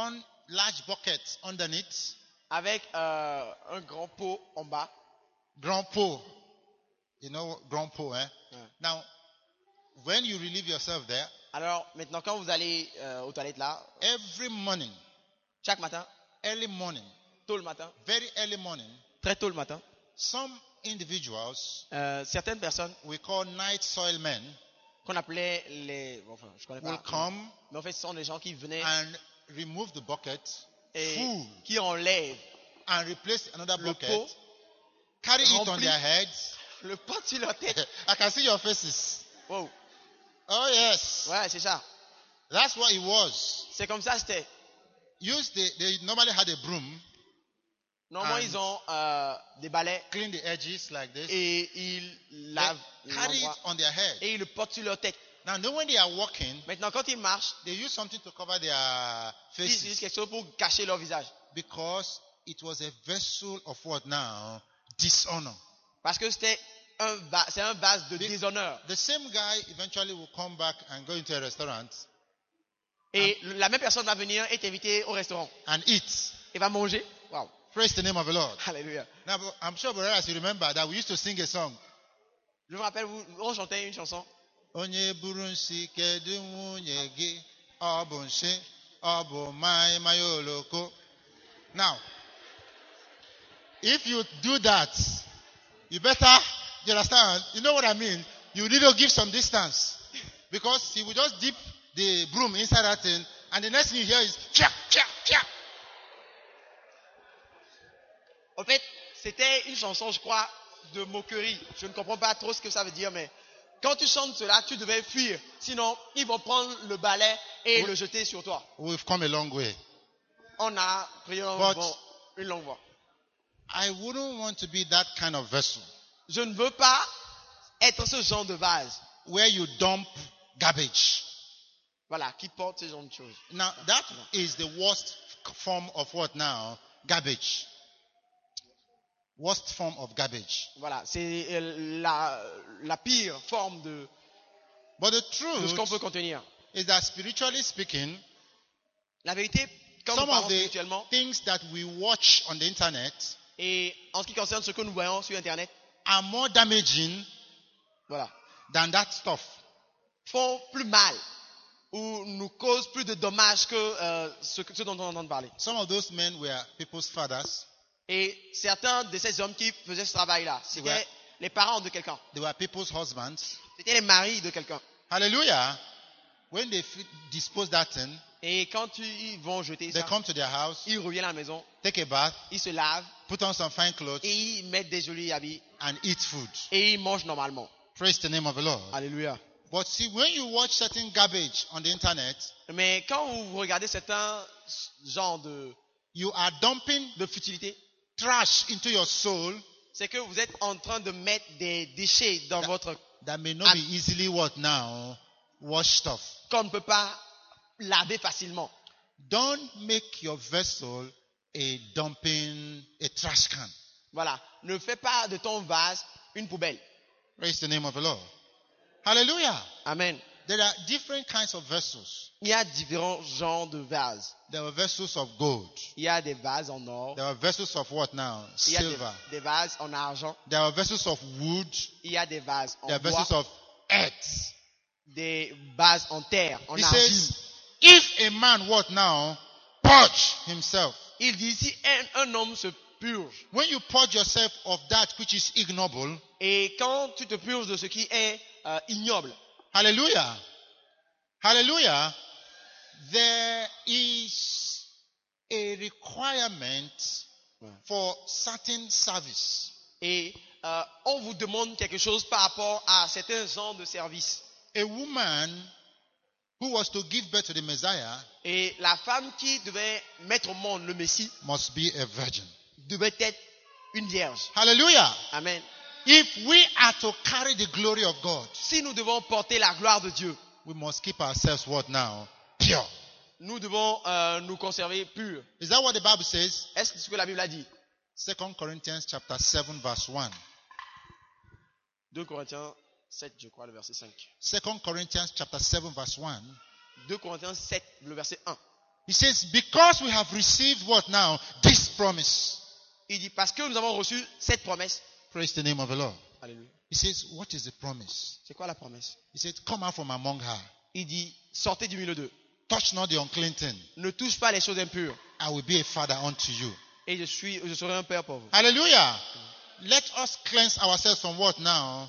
large bucket underneath, avec un grand pot en bas. grand pot. You know, grand pot, eh? Ouais. Now, when you relieve yourself there, Alors maintenant quand vous allez aux toilettes là, every morning, chaque matin, early morning, tôt le matin, very early morning, très tôt le matin, some individuals certaines personnes we call night soil men qu'on appelait les... Enfin, je connais will pas. come Mais en fait, ce sont des gens qui venaient and remove the bucket et full qui enlèvent and replace another le bucket, pot, carry it on rempli. their heads. le pot sur leur tête. I can see your faces. Wow. Oh yes, Ouais, c'est ça. that's what it was. C'est comme ça, c'était. They normally had a broom, Normalement, And- ils ont des balais clean the edges like this, et ils lavent carry it l'endroit on their head. et ils le portent sur leur tête. Now, when they are walking, Maintenant, quand ils marchent, they use something to cover their ils utilisent faces quelque chose pour cacher leur visage. because it was a vessel of what now? Dishonor. Parce que c'est un vase de déshonneur. The same guy eventually will come back and go into a restaurant Et la même personne va venir et t'inviter au restaurant. and eat. Et va manger. Wow. Praise the name of the Lord. Alléluia. Now, I'm sure, brothers, you remember that we used to sing a song. Je me rappelle, on chantait une chanson. Onye buru nsi kedu nwunye gị, ọ bụ nshi, ọ bụ mai oloko. Now, if you do that, you better, you understand? You know what I mean? You need to give some distance. Because he will just dip the broom inside that thing, and the next thing you hear is, chia, chia, chia. En fait, c'était une chanson, je crois, de moquerie. Je ne comprends pas trop ce que ça veut dire, mais quand tu chantes cela, tu devais fuir. Sinon, ils vont prendre le balai et Oui. le jeter sur toi. We've come a long way. On a pris But- une longue voie. I wouldn't want to be that kind of vessel Je ne veux pas être ce genre de vase. where you dump garbage. Voilà, qui porte ce genre de choses. Now, that is the worst form of what now? Garbage. Worst form of garbage. Voilà, c'est la pire forme de But the ce qu'on peut truth contenir. is that spiritually speaking, La vérité, quand nous some of parlons the spirituellement, things that we watch on the internet et en ce qui concerne ce que nous voyons sur Internet, are more damaging voilà, than that stuff. font plus mal ou nous causent plus de dommages que ce dont on entend parler. Some of those men were people's fathers. Et certains de ces hommes qui faisaient ce travail-là, c'était Ouais. les parents de quelqu'un, They were people's husbands. c'était les maris de quelqu'un. Hallelujah. When they dispose that thing, Et quand ils vont jeter they ça, come to their house, ils reviennent à la maison, take a bath, ils se lavent put on some fine clothes, et ils mettent des jolis habits and eat food. et ils mangent normalement. Praise the name of the Lord. Alléluia. But see, when you watch certain garbage on the internet, Mais quand vous regardez certains genres you are dumping de futilité, trash into your soul c'est que vous êtes en train de mettre des déchets dans votre that may not be easily what now washed off. qu'on ne peut pas laver facilement. Don't make your vessel a trash can. Voilà. Ne fais pas de ton vase une poubelle. Praise the name of the Lord. Hallelujah. Amen. There are different kinds of vessels. Il y a différents genres de vases. There are vessels of gold. Il y a des vases en or. There are vessels of what now? Il y a Silver. des vases en argent. There are vessels of wood. Il y a des vases en There are bois. vessels of earth. Des vases en terre, en He argile. says, if a man what now purge himself. Il dit si un homme se purge. When you purge yourself of that which is ignoble, Et quand tu te purges de ce qui est ignoble, hallelujah, hallelujah, there is a requirement for certain service. et on vous demande quelque chose par rapport à certains genres de services. A woman who was to give birth to the Messiah Et la femme qui devait mettre au monde le Messie must be a virgin. devait être une vierge. Hallelujah. Amen. If we are to carry the glory of God, Si nous devons porter la gloire de Dieu, we must keep ourselves what now? Pure. nous devons nous conserver purs. Is that what the Bible says? Est-ce ce que la Bible a dit? 2 Corinthians chapter 7 verse 1. 2 Corinthiens 7, je crois, le verset 5. 2 Corinthians chapter 7 verse 1. 2 Corinthiens 7, le verset 1. He says, because we have received what now? This promise. Il dit, parce que nous avons reçu cette promesse. Praise the name of the Lord. Alléluia. He says, what is the promise? C'est quoi la promesse? He said, come out from among her. Il dit, sortez du milieu d'eux. Touch not the unclean thing. Ne touche pas les choses impures. I will be a father unto you. Et je serai un père pour vous. Hallelujah. Let us cleanse ourselves from what now?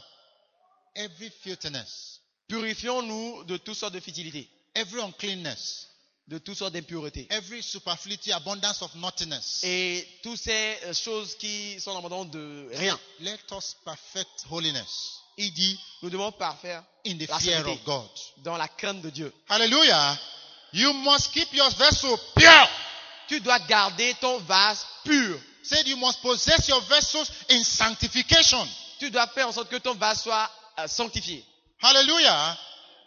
Every filthiness. Purifions-nous de toutes sortes de futilités, Every uncleanness. de toutes sortes d'impuretés. Every superfluity, abundance of nothingness. Et toutes ces choses qui sont en abondance de rien. Let us perfect holiness Il dit, nous devons parfaire in the la fear sainteté of God. dans la crainte de Dieu. Hallelujah. You must keep your vessel pure. Tu dois garder ton vase pur. Said you must possess your vessels in sanctification. Tu dois faire en sorte que ton vase soit sanctifié. Hallelujah.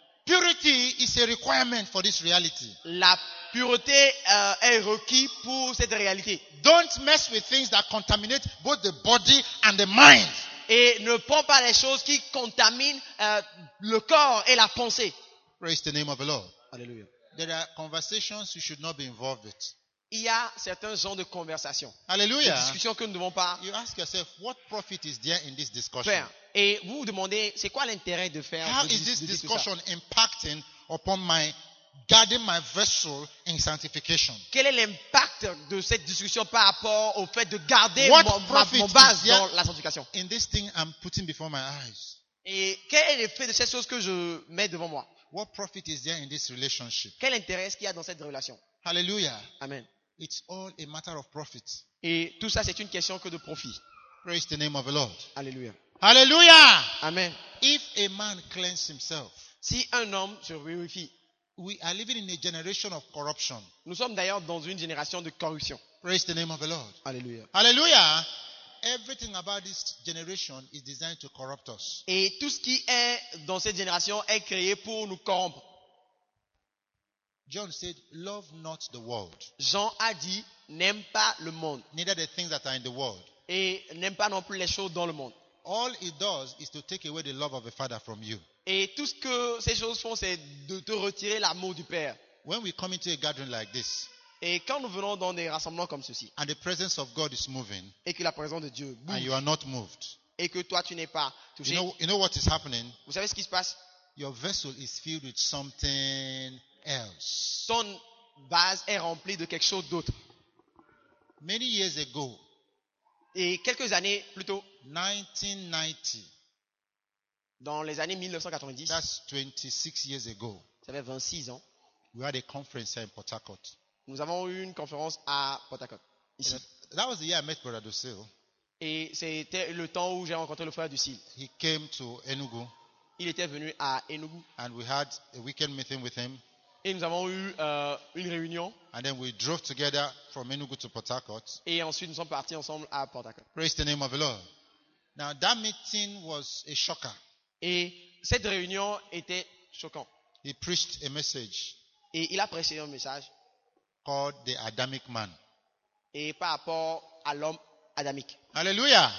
Purity is a requirement for this reality. La pureté est requise pour cette réalité. Don't mess with things that contaminate both the body and the mind. Et ne prends pas les choses qui contaminent le corps et la pensée. Praise the name of the Lord. Alléluia. There are conversations you should not be involved with. Il y a certains genres de conversations, de Hallelujah. discussions que nous ne devons pas You ask yourself, what profit is there in this discussion? faire. Et vous vous demandez, c'est quoi l'intérêt de faire How de is this de dire tout ça? discussion impacting upon my guarding my vessel in sanctification? Quel est l'impact de cette discussion par rapport au fait de garder What mon profit vase is there dans la sanctification? in this thing I'm putting before my eyes? Et quel est l'effet de cette chose que je mets devant moi? What profit is there in this relationship? Quel intérêt est-ce qu'il y a dans cette relation? Hallelujah. Amen. It's all a matter of profit. Et tout ça, c'est une question que de profit. Praise the name of the Lord. Alléluia. Hallelujah. Amen. If a man cleanse himself, Si un homme se purifie, we are living in a generation of corruption. nous sommes d'ailleurs dans une génération de corruption. Praise the name of the Lord. Alléluia. Hallelujah. Everything about this generation is designed to corrupt us. Et tout ce qui est dans cette génération est créé pour nous corrompre. John said, love not the world, Jean a dit, n'aime pas le monde neither the things that are in the world. et n'aime pas non plus les choses dans le monde. All it does is to take away the love of the Father from you. Et tout ce que ces choses font, c'est de te retirer l'amour du Père. When we come into a gathering like this, Et quand nous venons dans des rassemblements comme ceci, and the presence of God is moving, et que la présence de Dieu and bouge, you are not moved, et que toi tu n'es pas touché, you know what is happening? vous savez ce qui se passe? Your vessel is filled with something else. Ton vase est rempli de quelque chose d'autre. Many years ago, Et quelques années plus tôt, 1990, dans les années 1990, that's 26 years ago, ça fait 26 ans, we had a conference here in Port Harcourt. nous avons eu une conférence à Port Harcourt, ici. That was the year I met Brother Dosil. Et c'était le temps où j'ai rencontré le frère Ducil. He came to Enugu, Il était venu à Enugu and we had a weekend meeting with him. et nous avons eu une réunion. And then we drove together from Enugu to Port Harcourt. Et ensuite, nous sommes partis ensemble à Port Harcourt. Praise the name of the Lord. Now that meeting was a shocker. Et cette réunion était choquante. He preached a message Et il a prêché un message. called the Adamic Man. Et par rapport à l'homme adamique. Hallelujah.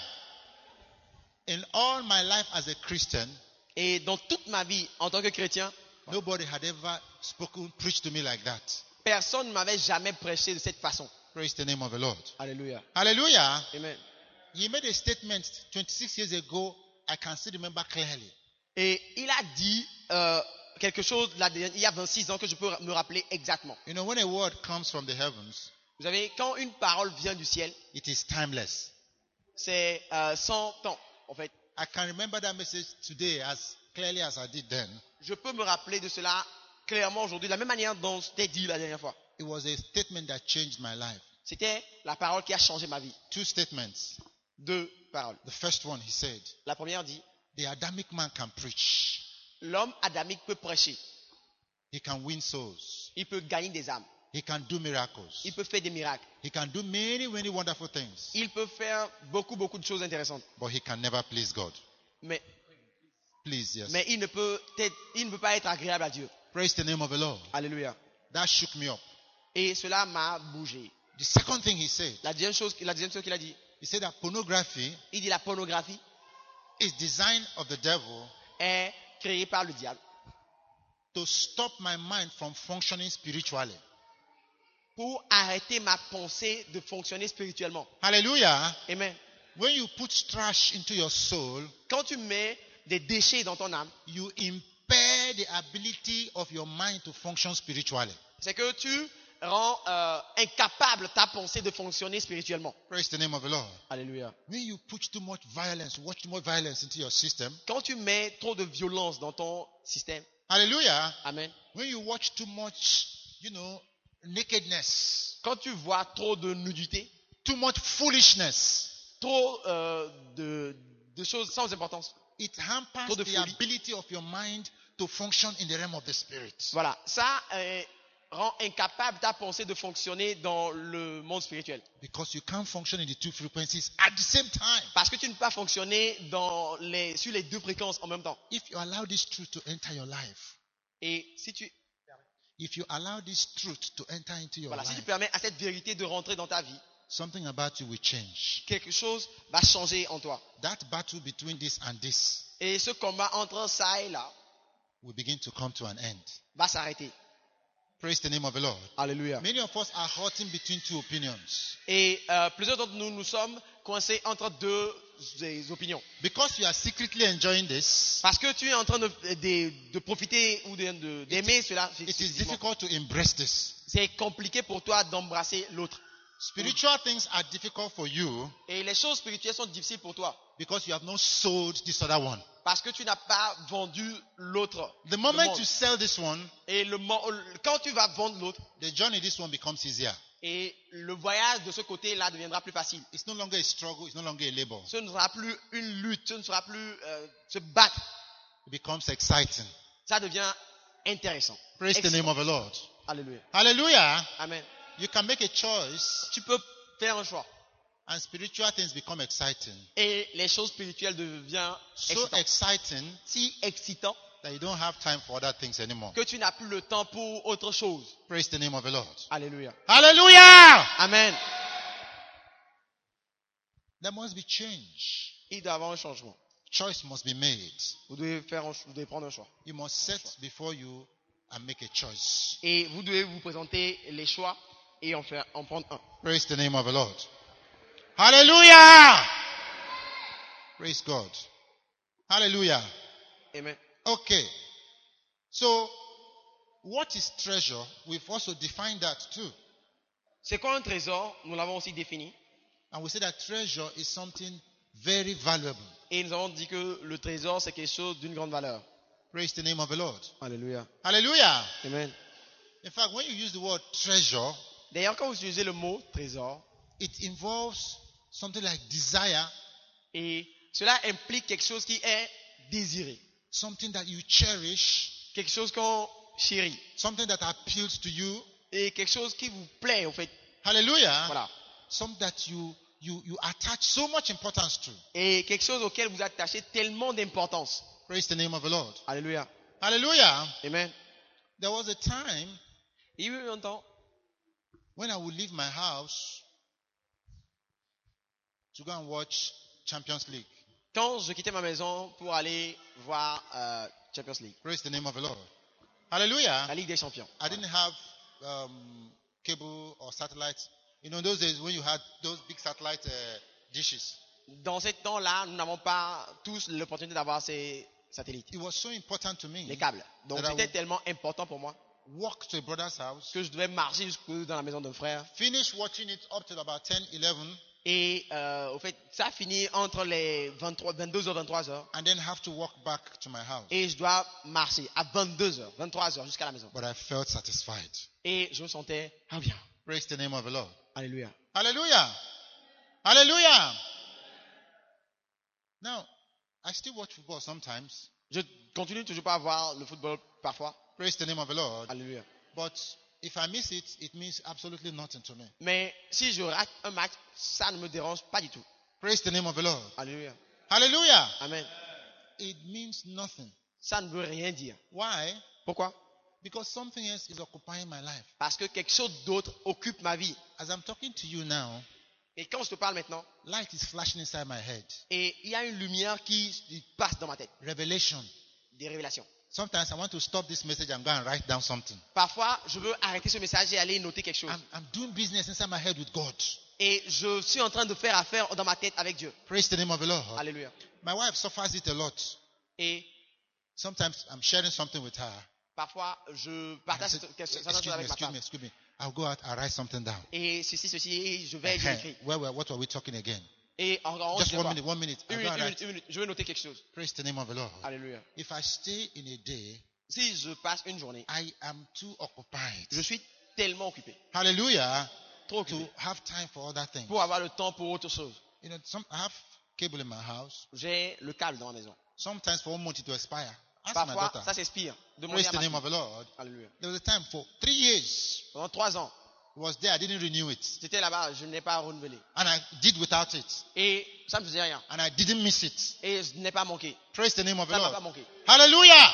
In all my life as a Christian, Et dans toute ma vie, en tant que chrétien, nobody had ever preached to me like that. personne ne m'avait jamais prêché de cette façon. Praise the name of the Lord. Alléluia. Hallelujah. Amen. He made a statement 26 years ago. I can still remember clearly. Et il a dit quelque chose là, il y a 26 ans que je peux me rappeler exactement. You know, when a word comes from the heavens, Vous savez, quand une parole vient du ciel, it is timeless. c'est sans temps, en fait. I can remember that message today as clearly as I did then. Je peux me rappeler de cela clairement aujourd'hui, de la même manière dont c'était dit la dernière fois. It was a statement that changed my life. C'était la parole qui a changé ma vie. Two statements. 2 paroles. The first one, he said, La première dit, the Adamic man can preach. l'homme adamique peut prêcher. He can win souls. Il peut gagner des âmes. He can do miracles. Il peut faire des miracles. He can do many, many wonderful things. Il peut faire beaucoup de choses intéressantes. But he can never please God. Mais Please, yes. il ne peut pas être agréable à Dieu. Praise the name of the Lord. Alléluia. That shook me up. Et cela m'a bougé. The second thing he said, La deuxième chose qu'il a dit, he said that pornography il dit la pornographie is design of the devil est créée par le diable to stop my mind from functioning spiritually. pour arrêter ma pensée de fonctionner spirituellement. Hallelujah. Amen. When you put trash into your soul, Quand tu mets des déchets dans ton âme, you impair the ability of your mind to function spiritually. c'est que tu rends incapable ta pensée de fonctionner spirituellement. Praise the name of the Lord. Alléluia. When you put too much violence, watch too much violence into your system. Quand tu mets trop de violence dans ton système, Hallelujah. amen. When you watch too much, nakedness, Quand tu vois trop de nudité, too much foolishness, trop de choses sans importance, it hampers trop de the folie. ability of your mind to function in the realm of the spirit. Voilà, ça rend incapable ta pensée de fonctionner dans le monde spirituel. Because you can't function in the two frequencies at the same time. Parce que tu ne peux pas fonctionner sur les deux fréquences en même temps. If you allow this truth to enter your life, Et si tu permets à cette vérité de rentrer dans ta vie, something about you will change. quelque chose va changer en toi. That battle between this and this Et ce combat entre ça et là will begin to come to an end. va s'arrêter. Praise the name of the Lord. Alléluia. Many of us are hurting between two opinions. Et plusieurs d'entre nous, nous sommes coincés entre deux opinions. Because you are secretly enjoying this, Parce que tu es en train de profiter ou d'aimer cela. it is difficult to embrace this. C'est compliqué pour toi d'embrasser l'autre. Spiritual things are difficult for you Et les choses spirituelles sont difficiles pour toi. because you have not sold this other one. Parce que tu n'as pas vendu l'autre. The moment you sell this one, Et quand tu vas vendre l'autre, the journey this one becomes easier. et le voyage de ce côté-là deviendra plus facile. It's no longer a struggle, it's no longer a labor. Ce ne sera plus une lutte, ce ne sera plus se battre. It becomes exciting. Ça devient intéressant. Praise the name of the Lord. Alléluia. Hallelujah. Amen. You can make a choice Tu peux faire un choix. and spiritual things become exciting. Et les choses spirituelles deviennent So exciting si excitant that you don't have time for other things anymore. que tu n'as plus le temps pour autre chose. Praise the name of the Lord. Alléluia. Hallelujah. Amen. There must be change. Il doit y avoir un changement. Choice must be made. Vous devez prendre un choix. You must set before you and make a choice. Et vous devez vous présenter les choix et en prendre un. Praise the name of the Lord. Hallelujah. Praise God. Hallelujah. Amen. Okay. So, what is treasure? We've also defined that too. C'est quoi un trésor? Nous l'avons aussi défini. And we say that treasure is something very valuable. Et nous avons dit que le trésor, c'est quelque chose d'une grande valeur. Praise the name of the Lord. Alléluia. Hallelujah. Amen. In fact, when you use the word treasure, D'ailleurs, quand vous utilisez le mot trésor, it involves something like desire, et cela implique quelque chose qui est désiré. something that you cherish, Quelque chose qu'on chérit. something that appeals to you. Et quelque chose qui vous plaît, en fait. Hallelujah. Voilà. Something that you attach so much importance to. Et quelque chose auquel vous attachez tellement d'importance. Praise the name of the Lord. Alléluia. Hallelujah. Amen. There was a time Il y a eu un temps when I would leave my house to go and watch Champions League. quand je quittais ma maison pour aller voir Champions League, Praise the name of the Lord. Hallelujah. la Ligue des Champions. I didn't have cable or satellite. You know, those days when you had those big satellite dishes. Dans ce temps-là, nous n'avons pas tous l'opportunité d'avoir ces satellites, It was so important to me les câbles. Donc that I c'était would tellement important pour moi walk to a brother's house, que je devais marcher jusque dans la maison d'un frère. finish watching it up till about 10, 11, Et au fait, ça finit entre les 22h, 23h. and then have to walk back to my house. Et je dois marcher à 22h, 23h jusqu'à la maison. But I felt satisfied. Et je me sentais bien. Praise the name of the Lord. Alléluia. Hallelujah. Hallelujah. Now, I still watch football sometimes. Je continue toujours pas à voir le football parfois. Praise the name of the Lord. Alléluia. But if I miss it, it means absolutely nothing to me. Mais si je rate un match, ça ne me dérange pas du tout. Praise the name of the Lord. Alléluia. Hallelujah. Amen. It means nothing. Ça ne veut rien dire. Why? Pourquoi? Because something else is occupying my life. Parce que quelque chose d'autre occupe ma vie. As I'm talking to you now, Et quand je te parle maintenant, light is flashing inside my head. et il y a une lumière qui passe dans ma tête. Revelation. des révélations. Sometimes I want to stop this message and go and write down something. Parfois, je veux arrêter ce message et aller noter quelque chose. I'm doing business inside my head with God. Et je suis en train de faire affaire dans ma tête avec Dieu. Praise the name of the Lord. Alléluia. My wife suffers it a lot. Et Sometimes I'm sharing something with her. parfois, je I partage said, certaines choses avec ma femme. excuse me. I'll go out, I'll write something down. Et ceci, et je vais écrire. What were we talking again? Et en Just je one vais voir. minute. Une I'll go and minute, write. une minute. Je vais noter quelque chose. Praise the name of the Lord. Alléluia. If I stay in a day, Si je passe une journée, I am too occupied. je suis tellement occupé, Hallelujah. trop To occupé, have time for other things. pour avoir le temps pour autre chose. You know, I have cable in my house. J'ai le câble dans ma maison. Sometimes for 1 month it will expire. Ask my Parfois, daughter. ça s'expire. Demandez Praise à the ma name of fille. the Lord. Alléluia. There was a time for 3 years. Pendant 3 ans, It was there. I didn't renew it. j'étais là-bas, je n'ai pas renouvelé. And I did without it. Et ça ne me faisait rien. And I didn't miss it. Et je n'ai pas manqué. Praise the name of the Ça ne m'a Lord. pas manqué. Hallelujah.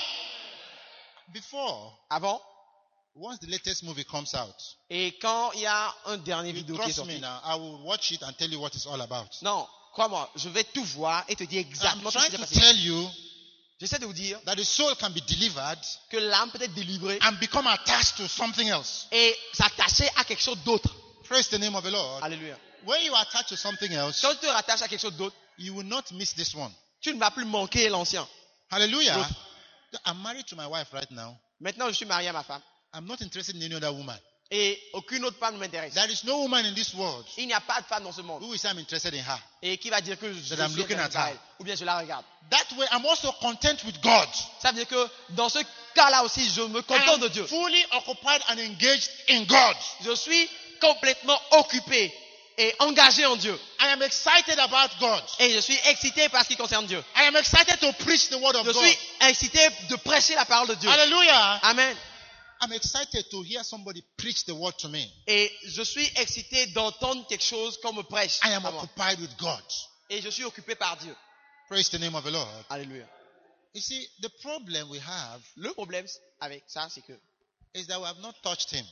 Before, Avant, once the latest movie comes out, et quand il y a un dernier you vidéo qui est trust me sorti. now, I will watch it and tell you what it's all about. Non, crois-moi, je vais tout voir et te dire I'm exactement ce qui trying s'est to passé. tell you J'essaie de vous dire that the soul can be delivered que l'âme peut être délivrée and become attached to something else. et s'attacher à quelque chose d'autre. Praise the name of the Lord. Alléluia. When you are attached to something else, Quand tu te rattaches à quelque chose d'autre, you will not miss this one. tu ne vas plus manquer l'ancien. Hallelujah. L'autre. I'm married to my wife right now. Maintenant, je suis marié à ma femme I'm not interested in any other woman. et aucune autre femme ne m'intéresse. There is no woman in this world Il n'y a pas de femme dans ce monde. who will say I'm interested in her. Et qui va dire que je That I'm suis looking intéressé at par her. elle, ou bien je la regarde. That way, I'm also content with God. Ça veut dire que dans ce cas-là aussi, je me contente de I'm Dieu. fully occupied and engaged in God. Je suis complètement occupé et engagé en Dieu. I am excited about God. Et je suis excité par ce qui concerne Dieu. I am excited to preach the word of Je God. suis excité de prêcher la parole de Dieu. Hallelujah. Amen. I'm excited to hear somebody preach the word to me. Et je suis excité d'entendre quelque chose qu'on me prêche. I am à moi. occupied with God. Et je suis occupé par Dieu. Praise the name of the Lord. Alléluia. You see, the problem we have Le problème avec ça, c'est que is that we have not touched him.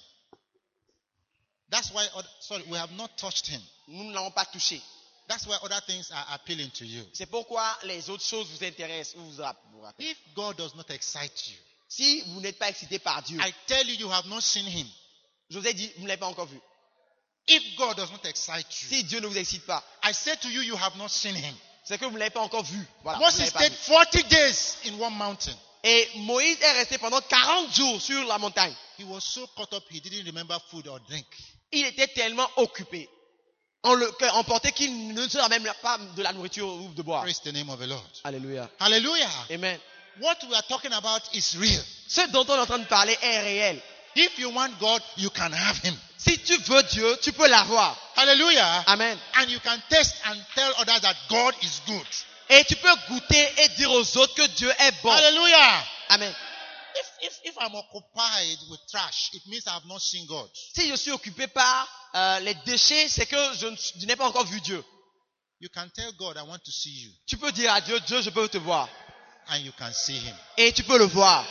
That's why, we have not touched him. nous ne l'avons pas touché. That's why other things are appealing to you. C'est pourquoi les autres choses vous intéressent ou vous rappellent. If God does not excite you, Si vous n'êtes pas excité par Dieu, I tell you, you have not seen him. je vous ai dit, vous ne l'avez pas encore vu. If God does not excite you, Si Dieu ne vous excite pas, I say to you, you have not seen him. c'est que vous ne l'avez pas encore vu. Voilà, vous ne Moses l'avez pas stayed vu. 40 days in one mountain. Et Moïse est resté pendant 40 jours sur la montagne. He was so caught up, he didn't remember food or drink. Il était tellement occupé, emporté qu'il ne se rappelle même pas de la nourriture ou de boire. Praise the name of the Lord. Alléluia. Hallelujah. Amen. What we are talking about is real. Ce dont on est en train de parler est réel. If you want God, you can have him. Si tu veux Dieu, tu peux l'avoir. Hallelujah. Amen. And you can test and tell others that God is good. Et tu peux goûter et dire aux autres que Dieu est bon. Hallelujah. Amen. If I'm occupied with trash, it means I have not seen God. Si je suis occupé par les déchets, c'est que je n'ai pas encore vu Dieu. You can tell God, I want to see you. Tu peux dire à Dieu, Dieu, je peux te voir. And you can see him. Et tu peux le voir.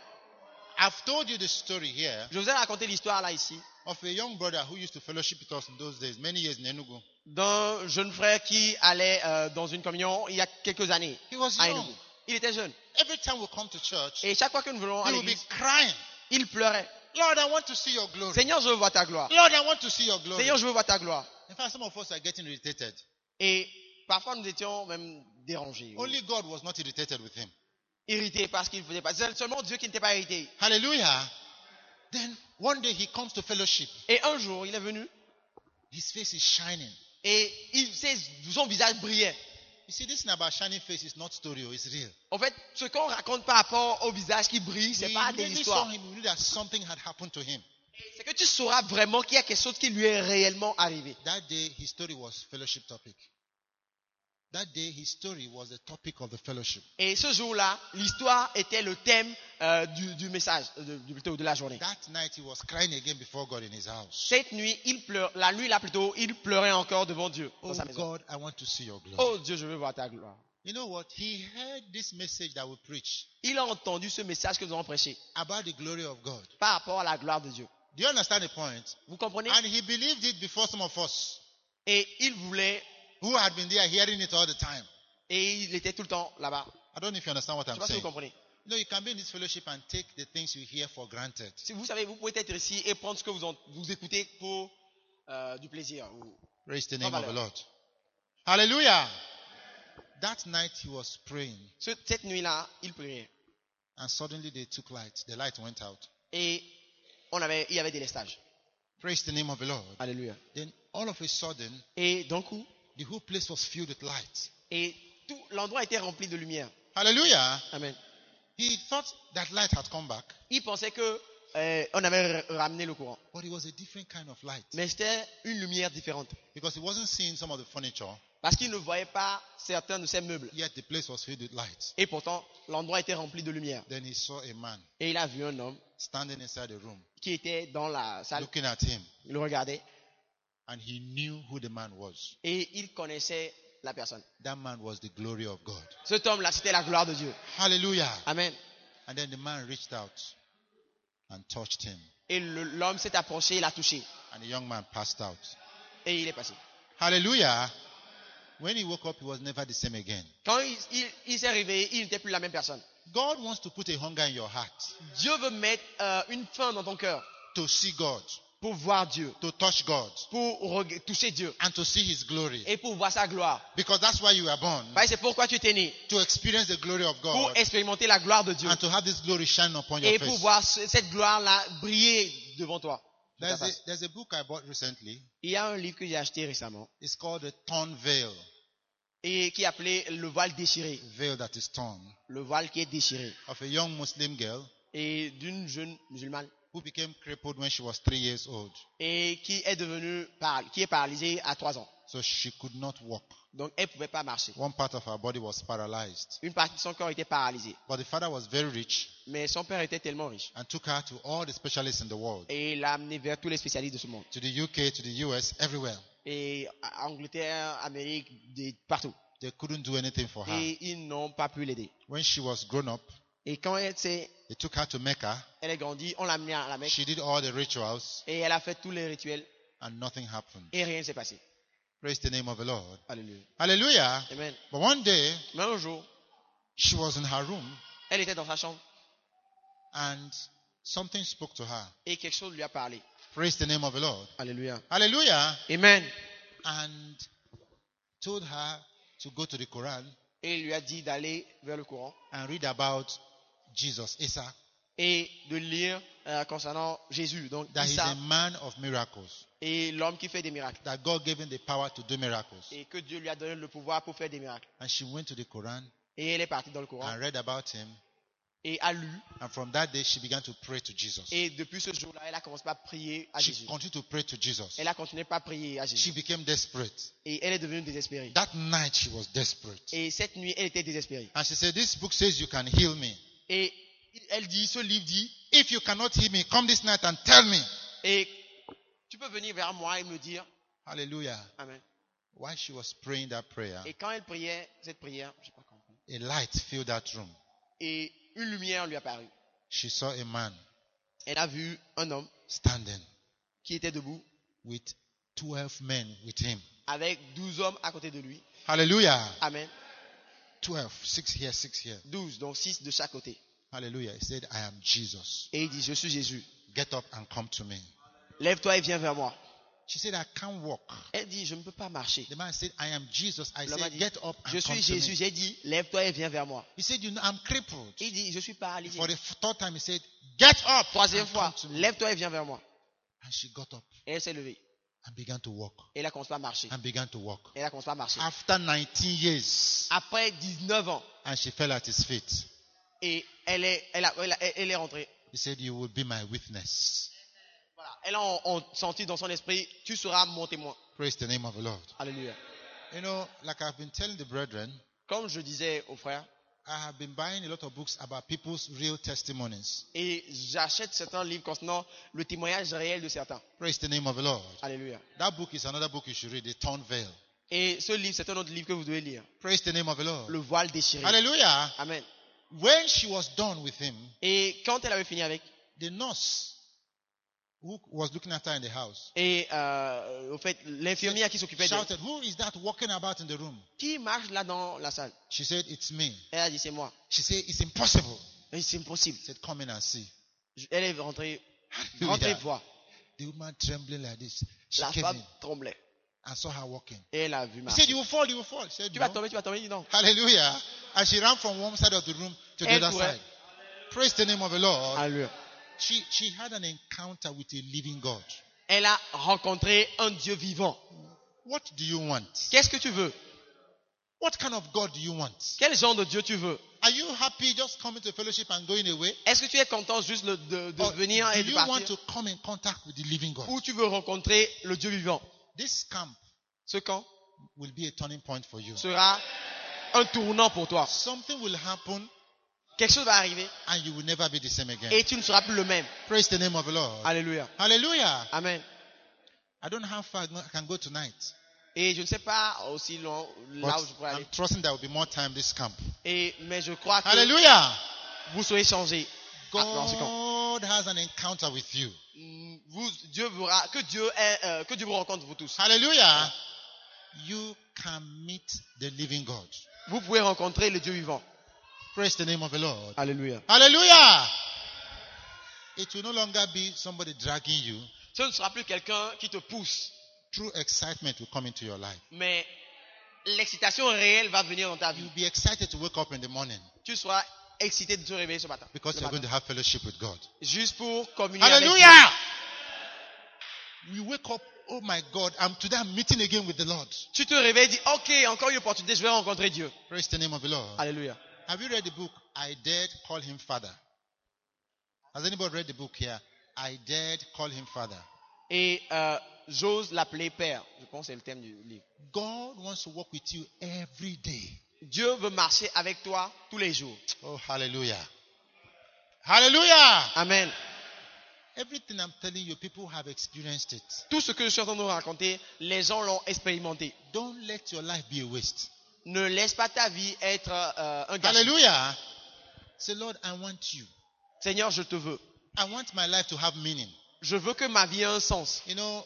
I've told you the story here Je vous ai raconté l'histoire là ici of a young brother who used to fellowship with us in those days, many years in Enugu. d'un jeune frère qui allait dans une communion il y a quelques années He was à young. Enugu. Il était jeune. Every time we come to church, Et chaque fois que nous venons à he would be l'église, crying. il pleurait. Lord, I want to see your glory. Seigneur, je veux voir ta gloire. Lord, I want to see your glory. Seigneur, je veux voir ta gloire. In fact, some of us are getting irritated. Et parfois nous étions même dérangés, Only God was not irritated with him. irrités parce qu'il ne faisait pas. C'est seulement Dieu qui n'était pas irrité. Hallelujah. Then one day he comes to fellowship. Et un jour, il est venu His face is shining. et son visage brillait. You see, this thing about shining face is not story, it's real. En fait, ce qu'on raconte par rapport au visage qui brille, c'est We pas des immediately histoires. saw him, we knew that something had happened to him. C'est que tu sauras vraiment qu'il y a quelque chose qui lui est réellement arrivé. That day, his story was fellowship topic. That day, his story was the topic of the fellowship. Et ce jour-là, l'histoire était le thème du message, plutôt de la journée. That night, he was crying again before God in his house. Cette nuit, la nuit là plutôt, il pleurait encore devant Dieu dans Oh sa maison. God, I want to see your glory. Oh Dieu, je veux voir ta gloire. You know what? He heard this message that we preach Il a entendu ce message que nous avons prêché about the glory of God. par rapport à la gloire de Dieu. Do you understand the point? Vous comprenez? And he believed it before some of us Et il voulait, who had been there hearing it all the time. et il était tout le temps là-bas. I don't know if you understand what Je ne I'm sais pas si vous saying. comprenez. No, you can be in this fellowship and take the things you hear for granted. Si vous savez, vous pouvez être ici et prendre ce que vous écoutez pour du plaisir. Praise the Sans name of the valeur. Lord. Hallelujah. That night he was praying, Cette nuit-là, il priait. and suddenly they took light. The light went out. Et il y avait des lestages. Praise the name of the Lord. Alléluia. Then all of a sudden, Et d'un coup, the whole place was filled with light. et tout l'endroit était rempli de lumière. Hallelujah. Amen. He thought that light had come back, Il pensait que on avait ramené le courant. but it was a different kind of light. Mais c'était une lumière différente. Because he wasn't seeing some of the furniture, Parce qu'il ne voyait pas certains de ces meubles. yet the place was filled with light. Et pourtant, l'endroit était rempli de lumière. Then he saw a man Et il a vu un homme standing inside the room, qui était dans la salle. looking at him, Il le regardait. and he knew who the man was. Et il connaissait la personne. That man was the glory of God. Cet homme-là, c'était la gloire de Dieu. Hallelujah. Amen. And then the man reached out and touched him, Et l'homme s'est approché, il a touché. and the young man passed out. Et il est passé. Hallelujah. When he woke up, he was never the same again. Quand il s'est réveillé, il n'était plus la même personne. God wants to put a hunger in your heart Dieu veut mettre une faim dans ton cœur to see God, pour voir Dieu, to touch God, pour toucher Dieu and to see His glory. et pour voir sa gloire. Because that's why you were born, Parce que c'est pourquoi tu étais né, to experience the glory of pour God expérimenter la gloire de Dieu and to have this glory shine upon your et pour face. voir cette gloire-là briller devant toi. de ta face. There's a book I bought recently. Il y a un livre que j'ai acheté récemment It's called The Torn Veil. et qui est appelé Le voile déchiré. Veil that is torn. Le voile qui est déchiré. Of a young Muslim girl Et d'une jeune musulmane who became crippled when she was 3 years old. et qui est paralysée à 3 ans. So she could not walk. Donc elle ne pouvait pas marcher. One part of her body was paralyzed. Une partie de son corps était paralysée. But the father was very rich Mais son père était tellement riche. and took her to all the specialists in the world. Et il l'a amené vers tous les spécialistes de ce monde. To the UK, to the US, everywhere. Et Angleterre, Amérique, partout. They couldn't do anything for her. Et ils n'ont pas pu l'aider. When she was grown up, Et quand elle they took her to Mecca. est grandie, on l'a amenée à la Mecque. She did all the rituals Et elle a fait tous les rituels. and nothing happened. Et rien ne s'est passé. Praise the name of the Lord. Alléluia. Hallelujah. Amen. But one day, Mais un jour, she was in her room elle était dans sa chambre. and something spoke to her. Et quelque chose lui a parlé. Praise the name of the Lord. Alléluia. Hallelujah. Amen. And told her to go to the Quran Et il lui a dit d'aller vers le Coran and read about Jesus, Isa, et de lire concernant Jésus, donc that he's Issa, a man of miracles, et l'homme qui fait des miracles. that God gave him the power to do miracles. Et que Dieu lui a donné le pouvoir pour faire des miracles. And she went to the Quran Et elle est partie dans le Coran and read about him. et a lu. And from that day, she began to pray to Jesus. Et depuis ce jour-là, elle a commencé à prier à She Jésus. continued to pray to Jesus. Elle a continué à prier à She Jésus. became desperate. Et elle est devenue désespérée. That night, she was desperate. Et cette nuit, elle était désespérée. And she said, this book says you can heal me. Et elle dit, ce livre dit, If you cannot heal me, come this night and tell me. et tu peux venir vers moi et me dire, Hallelujah. Amen. While she was praying that prayer, Et quand elle priait cette prière, je sais pas comment, a light filled that room. et une lumière lui apparut. She saw a man Elle a vu un homme standing qui était debout with 12 men with him. avec 12 hommes à côté de lui. Hallelujah. Amen. 12, 6 here, 6 here. 12, donc 6 de chaque côté. Hallelujah. He said, I am Jesus. Et il dit, je suis Jésus. Get up and come to me. Lève-toi et viens vers moi. She said, I can't walk. Elle dit, je ne peux pas marcher. The man said, I am Jesus. I L'homme a said, dit, get up and je come suis to Jésus. me. J'ai dit, lève-toi et viens vers moi. He said, you know, I'm crippled. Il dit, je suis paralysé. For the third time, he said, get up Troisième and fois, come to me. lève-toi et viens vers moi. And she got up Et elle s'est levée. and began to walk. Et elle a commencé à marcher. And began to walk. Elle a commencé à marcher. After 19 years, Après 19 ans, and she fell at his feet. et elle est rentrée. He said, you will be my witness. Voilà. Elle a senti dans son esprit, tu seras mon témoin. Praise the name of the Lord. Alléluia. You know, like I've been telling the brethren, Comme je disais aux frères, I have been buying a lot of books about people's real testimonies. et j'achète certains livres concernant le témoignage réel de certains. Praise the name of the Lord. Alléluia. That book is another book you should read, The Torn Veil. Et ce livre, c'est un autre livre que vous devez lire. Praise the name of the Lord. Le voile déchiré. Hallelujah. Amen. When she was done with him, Et quand elle avait fini avec, the nurse who was looking at her in the house et au fait, l'infirmière qui s'occupait d'elle, shouted, who is that walking about in the room? qui marche là dans la salle? She said, it's me. Elle a dit, c'est moi. She said, it's impossible. Et c'est impossible. He said, come in and see. Elle est rentrée Hallelujah. voir. The woman trembling like this. She La came femme in tremblait. and saw her walking. Et elle a vu He marcher. said, you will fall, you will fall. He said, Tu no. vas tomber, tu vas tomber. Il dit non. Hallelujah. And she ran from one side of the room to the Elle other courait. side. Praise the name of the Lord. Alléluia. She had an encounter with a living God. Elle a rencontré un Dieu vivant. What do you want? Qu'est-ce que tu veux? What kind of God do you want? Quel genre de Dieu tu veux? Are you happy just coming to fellowship and going away? Est-ce que tu es content juste de Or venir do et de you want partir? to come in contact with the living God? Ou tu veux rencontrer le Dieu vivant? This camp Ce camp will be a turning point for you. sera un tournant pour toi. Something will happen Quelque chose va arriver and you will never be the same again. et tu ne seras plus le même. Praise the name of the Lord. Alléluia. Hallelujah. Amen. I don't know how far I can go tonight. Et je ne sais pas aussi long là But où je pourrais aller. I'm trusting there will be more time this camp. Mais je crois que Hallelujah. vous serez changés dans ce camp. God has an encounter with you. Que Dieu vous rencontre vous tous. Hallelujah. You can meet the living God. Vous pouvez rencontrer le Dieu vivant. Praise the name of the Lord. Alléluia. Hallelujah. It will no longer be somebody dragging you. Ce ne sera plus quelqu'un qui te pousse, True excitement will come into your life. mais l'excitation réelle va venir dans ta vie. You'll be excited to wake up in the morning Tu seras excité de te réveiller ce matin. because Le you're going matin. to have fellowship with God. Juste pour communier avec Dieu. Hallelujah. We wake up, oh my God, today I'm meeting again with the Lord. Tu te réveilles et dis, ok, encore une opportunité, je vais rencontrer Dieu. Praise the name of the Lord. Alléluia. Have you read the book, I Dared Call Him Father? Has anybody read the book here? I Dared Call Him Father. Et j'ose l'appeler Père. Je pense que c'est le thème du livre. God wants to walk with you every day. Dieu veut marcher avec toi tous les jours. Oh, hallelujah. Hallelujah. Amen. Everything I'm telling you, people have experienced it. Tout ce que je suis en train de vous raconter, les gens l'ont expérimenté. Don't let your life be a waste. Ne laisse pas ta vie être un gâchis. Hallelujah. Say, Lord, I want you. Seigneur, je te veux. I want my life to have meaning. Je veux que ma vie ait un sens. You know,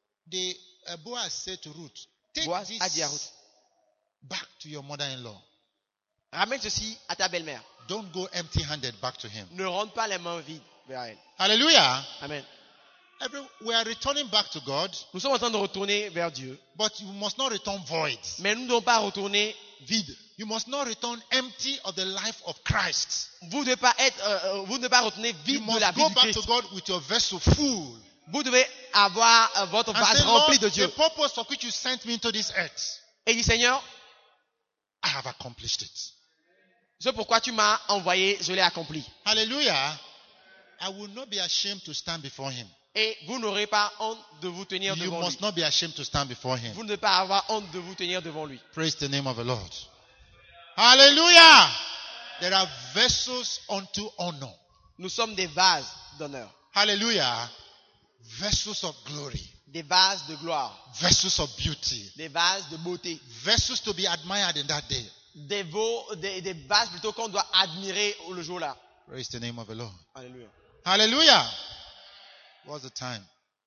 Boaz said to Ruth, take Boaz a dit à this Ruth, back to your mother-in-law. ramène ceci à ta belle-mère. Don't go empty-handed back to him. Ne rentre pas les mains vides vers elle. Hallelujah. Amen. We are returning back to God, Nous sommes en train de retourner vers Dieu. but you must not return void. Mais nous ne devons pas retourner vides. You must not return empty of the life of Christ. Vous ne devez pas vous ne devez pas retourner You vide de la must vie go du back Christ. to God with your vessel full. Vous devez avoir votre And vase say, Lord, rempli de the Dieu. purpose for which you sent me into this earth, Et dit, Seigneur, I have accomplished it. ce pourquoi tu m'as envoyé, je l'ai accompli. Hallelujah. I will not be ashamed to stand before him. Et vous n'aurez pas honte de vous tenir You devant must lui. not be ashamed to stand before him. Vous ne devez pas avoir honte de vous tenir devant lui. Praise the name of the Lord. Hallelujah. There are vessels unto honor. Nous sommes des vases d'honneur, Hallelujah. Vessels of glory. des vases de gloire, Vessels of beauty. des vases de beauté, Vessels to be admired in that day. des vases plutôt qu'on doit admirer le jour-là. Praise the name of the Lord. Alléluia. Hallelujah. What's the time?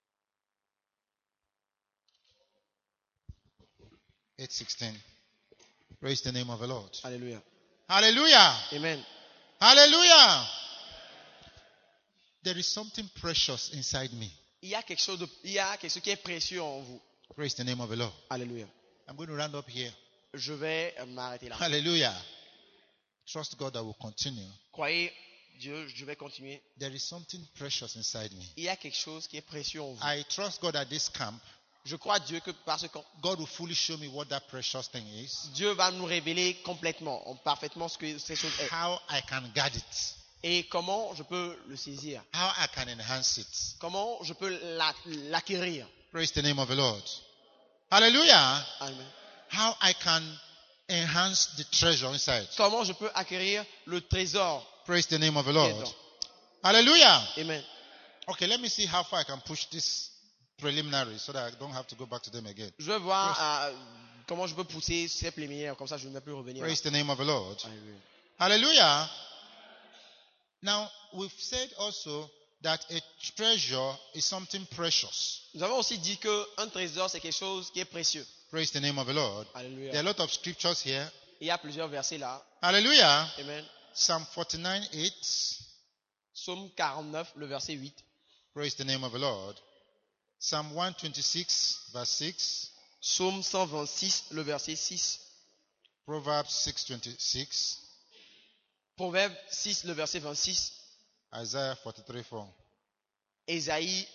8:16. Praise the name of the Lord. Alléluia. Hallelujah. Amen. Hallelujah. There is something precious inside me. Il y a quelque chose qui est précieux en vous. Praise the name of the Lord. Alléluia. I'm going to round up here. Je vais m'arrêter là. Hallelujah. Trust God that will continue. Croyez Dieu, je vais continuer. There is something precious inside me. Il y a quelque chose qui est précieux en vous. I trust God at this camp. Je crois Dieu que par ce camp, God will fully show me what that precious thing is. Dieu va nous révéler complètement, parfaitement ce que ces choses est. How I can guard it. Et comment je peux le saisir. How I can enhance it. Comment je peux l'acquérir. Praise the name of the Lord. Hallelujah. Amen. How I can enhance the treasure inside. Comment je peux acquérir le trésor. Praise the name of the qui est Lord. dedans. Hallelujah. Amen. Okay, let me see how far I can push this preliminary so that I don't have to go back to them again. Je vais voir comment je peux pousser ces préliminaires, comme ça je ne vais plus revenir. Praise the name of the Lord. Alléluia. Hallelujah. Now, we've said also that a treasure is something precious. Nous avons aussi dit qu'un trésor, c'est quelque chose qui est précieux. Praise the name of the Lord. Alléluia. There are a lot of scriptures here. Il y a plusieurs versets là. Hallelujah. Amen. Psalm 49:8. Psaume 49, le verset 8. Praise the name of the Lord. Psalm 126, verse 6. Psaume 126, le verset 6. Proverbs 6:26. Proverbe 6, le verset 26. Isaiah 43:4. Ésaïe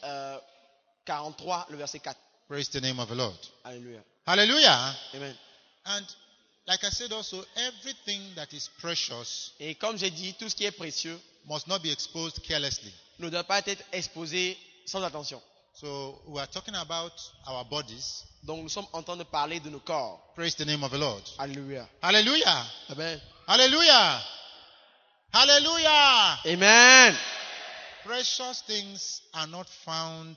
43, le verset 4. Praise the name of the Lord. Alléluia. Hallelujah. Amen. And like I said also, everything that is precious Et comme j'ai dit, tout ce qui est précieux must not be exposed carelessly. ne doit pas être exposé sans attention. So we are talking about our bodies. Donc nous sommes en train de parler de nos corps. Praise the name of the Lord. Alléluia. Hallelujah. Amen. Hallelujah. Hallelujah. Amen. Precious things are not found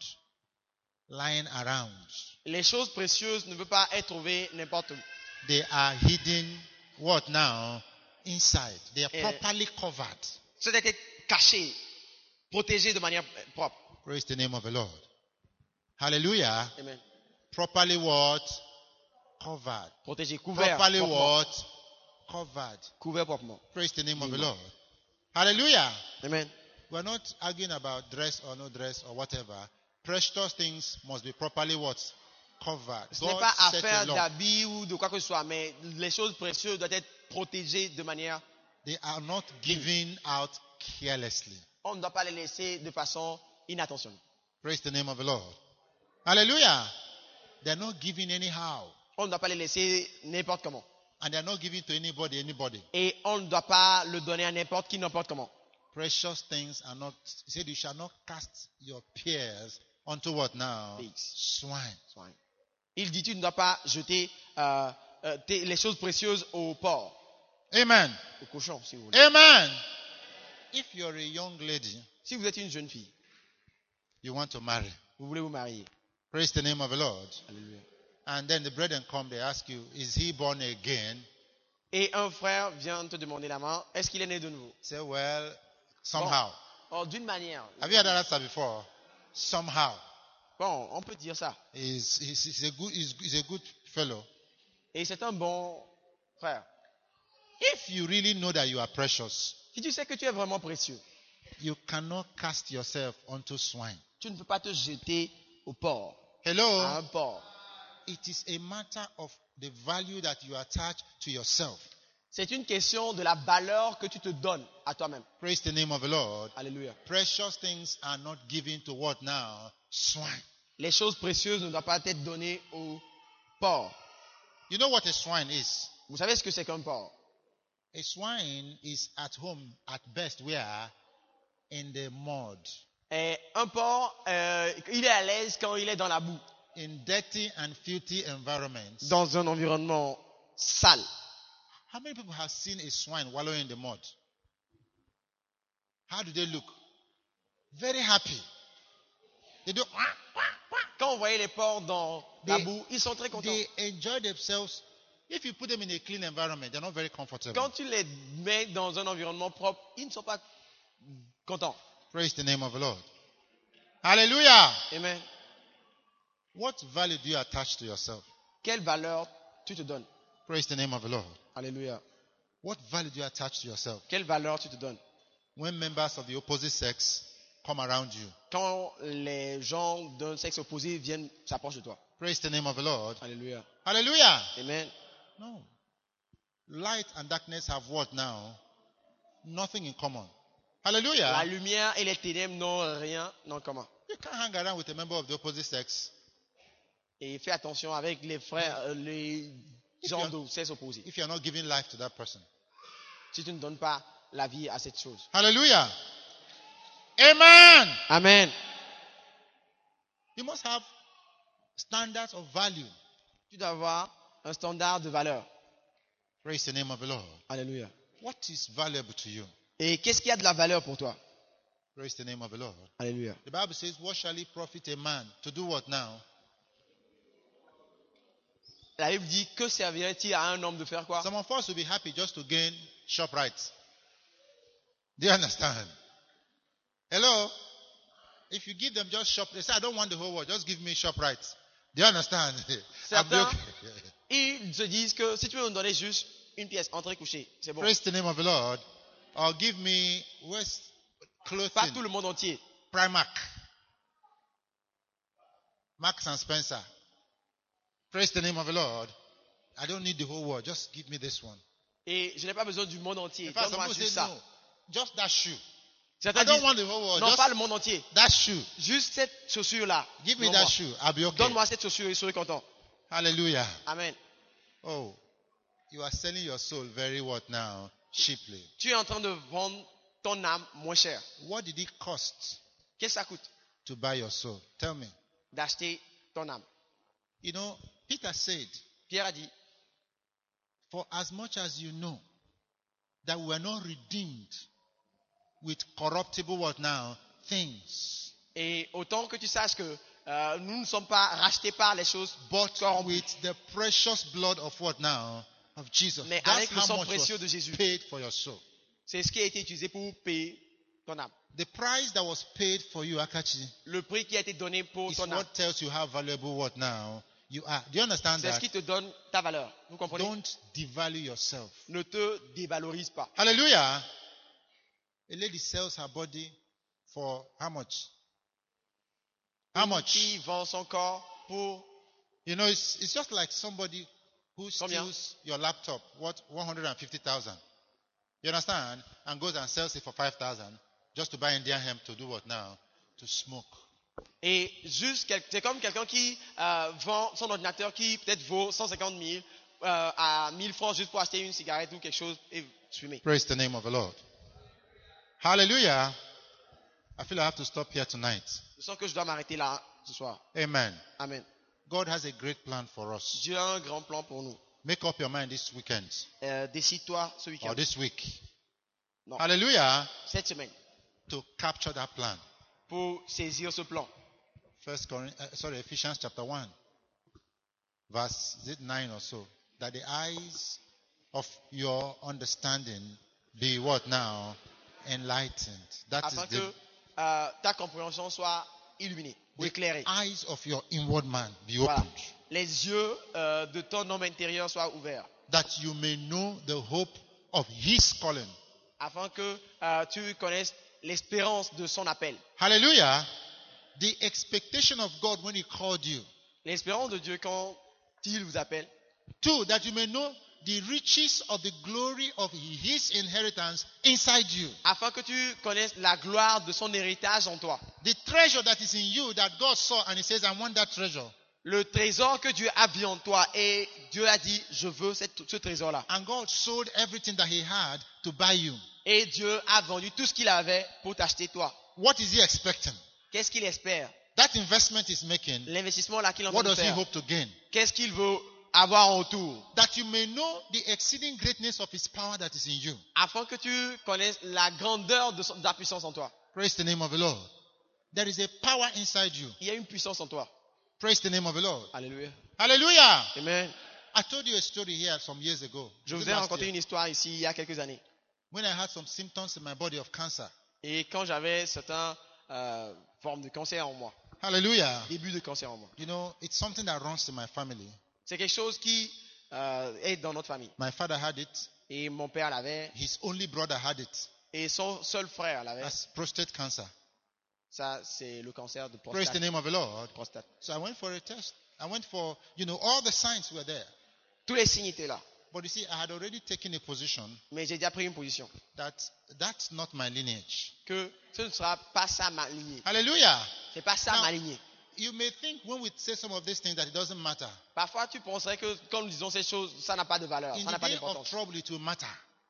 lying around. Les choses précieuses ne peuvent pas être trouvées n'importe où. They are hidden, what now? Inside. They are properly covered. Ça doit être caché, protégé de manière propre. Praise the name of the Lord. Hallelujah. Amen. Properly what? Covered. Protégé, couvert. Properly proprement. what? Covered. Couvert proprement. Praise the name of the Lord. Hallelujah. Amen. We're not arguing about dress or no dress or whatever. Precious things must be properly what? Covered. Ce n'est God pas set a affaire law. d'habits ou de quoi que ce soit, mais les choses précieuses doivent être protégées de manière... They are not given out carelessly. On ne doit pas les laisser de façon inattentionnée. Praise the name of the Lord. Hallelujah. They're not given anyhow. On ne doit pas les laisser n'importe comment. And they're not given to anybody. Et on ne doit pas le donner à n'importe qui, n'importe comment. Precious things are not, he said you shall not cast your pearls onto what now? Pigs. Swine. Il dit tu ne dois pas jeter les choses précieuses au porc, Amen. au cochon, si vous voulez. Amen. If you're a young lady, Si vous êtes une jeune fille, you want to marry. vous voulez vous marier. Praise the name of the Lord. Alléluia. And then the brethren come, they ask you, is he born again? Et un frère vient te demander la main, est-ce qu'il est né de nouveau? Say, well, somehow. Bon, d'une manière. Have you heard that answer before? Somehow. Bon, on peut dire ça. He's a good fellow. Et c'est un bon frère. If you really know that you are precious, Si tu sais que tu es vraiment précieux, you cannot cast yourself onto swine. tu ne peux pas te jeter au porc, Hello? à un porc. It is a matter of the value that you attach to yourself. C'est une question de la valeur que tu te donnes à toi-même. Praise the name of the Lord. Alléluia. Precious things are not given to what now? Swine. Les choses précieuses ne doivent pas être données au porc. You know what a swine is? Vous savez ce que c'est qu'un porc? A swine is at home at best where? In the mud. Et un porc, il est à l'aise quand il est dans la boue, In dirty and filthy environments. dans un environnement sale. How many people have seen a swine wallowing in the mud? How do they look? Very happy. They do. Quand on voyait les porcs dans la boue, ils sont très contents. They enjoy themselves. If you put them in a clean environment, they're not very comfortable. Quand tu les mets dans un environnement propre, ils ne sont pas contents. Praise the name of the Lord. Hallelujah. Amen. What value do you attach to yourself? Quelle valeur tu te donnes? Praise the name of the Lord. Alléluia. What value do you attach to yourself? Quelle valeur tu te donnes? When members of the opposite sex come around you. Quand les gens d'un sexe opposé viennent s'approchent de toi. Praise the name of the Lord. Alléluia. Hallelujah. Amen. No. Light and darkness have what now? Nothing in common. Hallelujah. La lumière et les ténèbres n'ont rien en commun. You can't hang around with a member of the opposite sex. Et fais attention avec les frères, les gens de sexe opposé. If you're not giving life to that person. Si tu ne donnes pas la vie à cette chose. Hallelujah. Amen. Amen. You must have standards of value. Tu dois avoir un standard de valeur. Praise the name of the Lord. Alléluia. What is valuable to you? Et qu'est-ce qui a de la valeur pour toi? Praise the name of the Lord. Alléluia. The Bible says, what shall it profit a man to do what now? La Bible dit, que servirait-il à un homme de faire quoi? Some of us will be happy just to gain ShopRite. Do you understand? Hello? If you give them just shop, they say, I don't want the whole world, just give me ShopRite. Do you understand? Certains, ils se disent que si tu veux nous donner juste une pièce, entrée, couchée, c'est bon. Praise the name of the Lord. Or give me where's Pas clothing? tout le monde entier. Primark. Marks and Spencer. Praise the name of the Lord. I don't need the whole world. Just give me this one. Et je n'ai pas besoin du monde entier. In fact, some Donne-moi people juste say ça. no. Just that shoe. Certains I don't disent, want the whole world. non, Just pas le monde entier. that shoe. Juste cette chaussure-là. Give me Donne-moi. that shoe. I'll be okay. Donne-moi cette chaussure et je serai content. Hallelujah. Amen. Oh, you are selling your soul very what now? Cheaply. Tu es en train de vendre ton âme moins cher. What did it cost Qu'est-ce que ça coûte to buy your soul? Tell me. d'acheter ton âme? You know, Peter said, Pierre a dit, for as much as you know that we are not redeemed with corruptible what now? Things. et autant que tu saches que nous ne sommes pas rachetés par les choses But corrompues, with the precious blood of what now? Of Jesus. mais That's avec le how sang much précieux was de Jésus. paid for your soul. C'est ce qui a été utilisé pour payer ton âme. The price that was paid for you, Akachi, Le prix qui a été donné pour is ton âme, what tells you how valuable what now you are. Do you understand c'est ce that? qui te donne ta valeur. Vous comprenez? Don't devalue yourself. Ne te dévalorise pas. Hallelujah. A lady sells her body for how much? How much? Qui vend son corps pour You know, it's just like somebody who Combien? steals your laptop, what, 150,000. You understand? And goes and sells it for 5,000 just to buy Indian hemp to do what now? To smoke. Et juste, c'est comme quelqu'un qui vend son ordinateur qui peut-être vaut 150 000 à 1000 francs juste pour acheter une cigarette ou quelque chose et fumer. Praise the name of the Lord. Hallelujah. I feel I have to stop here tonight. Je sens que je dois m'arrêter là ce soir. Amen. Amen. God has a great plan for us. Dieu a un grand plan pour nous. Make up your mind this weekend Décide-toi ce or week-end, this week. Non. Hallelujah. cette semaine, To capture that plan. pour saisir ce plan. Ephesians chapter 1, verse is it 9 or so. That the eyes of your understanding be what now? Enlightened. That is Afin the que ta compréhension soit illuminée ou éclairée. eyes of your inward man be Voilà. opened. Les yeux de ton homme intérieur soient ouverts. That you may know the hope of his calling. Afin que tu connaisses l'espérance de son appel. Hallelujah. The expectation of God when he called you. L'espérance de Dieu quand il vous appelle. 2, that you may know the riches of the glory of his inheritance inside you. Afin que tu connaisses la gloire de son héritage en toi. The treasure that is in you that God saw and he says, I want that treasure. Le trésor que Dieu a vu en toi. Et Dieu a dit, je veux ce trésor-là. And God sold everything that he had to buy you. Et Dieu a vendu tout ce qu'il avait pour t'acheter toi. What is he expecting? Qu'est-ce qu'il espère? That investment he's making, L'investissement là qu'il est en what train de does he faire. hope to gain? Qu'est-ce qu'il veut avoir en retour? That you may know the exceeding greatness of his power that is in you. Afin que tu connaisses la grandeur de la puissance en toi. Praise the name of the Lord. There is a power inside you. Il y a une puissance en toi. Praise the name of the Lord. Alléluia. Hallelujah. Amen. I told you a story here some years ago. Je Was vous it ai last raconté year? une histoire ici il y a quelques années. When I had some symptoms in my body of cancer. Et quand j'avais certaines formes de cancer en moi, Hallelujah. début de cancer en moi. You know, it's something that runs in my family. C'est quelque chose qui est dans notre famille. My father had it. Et mon père l'avait, His only brother had it. et son seul frère l'avait. That's prostate cancer. Ça, c'est le cancer de Praise the prostate. name of the Lord. prostate. So I went for a test. I went for, all the signs were there. Tous les signes étaient là. But you see, I had already taken a position Mais j'ai déjà pris une position. that that's not my lineage. Que ce ne sera pas ça ma lignée. Hallelujah. C'est pas ça Now, ma lignée. You may think when we say some of these things that it doesn't matter. Parfois, tu penserais que quand nous disons ces choses, ça n'a pas de valeur, In ça n'a the pas day of d'importance. trouble, it will matter.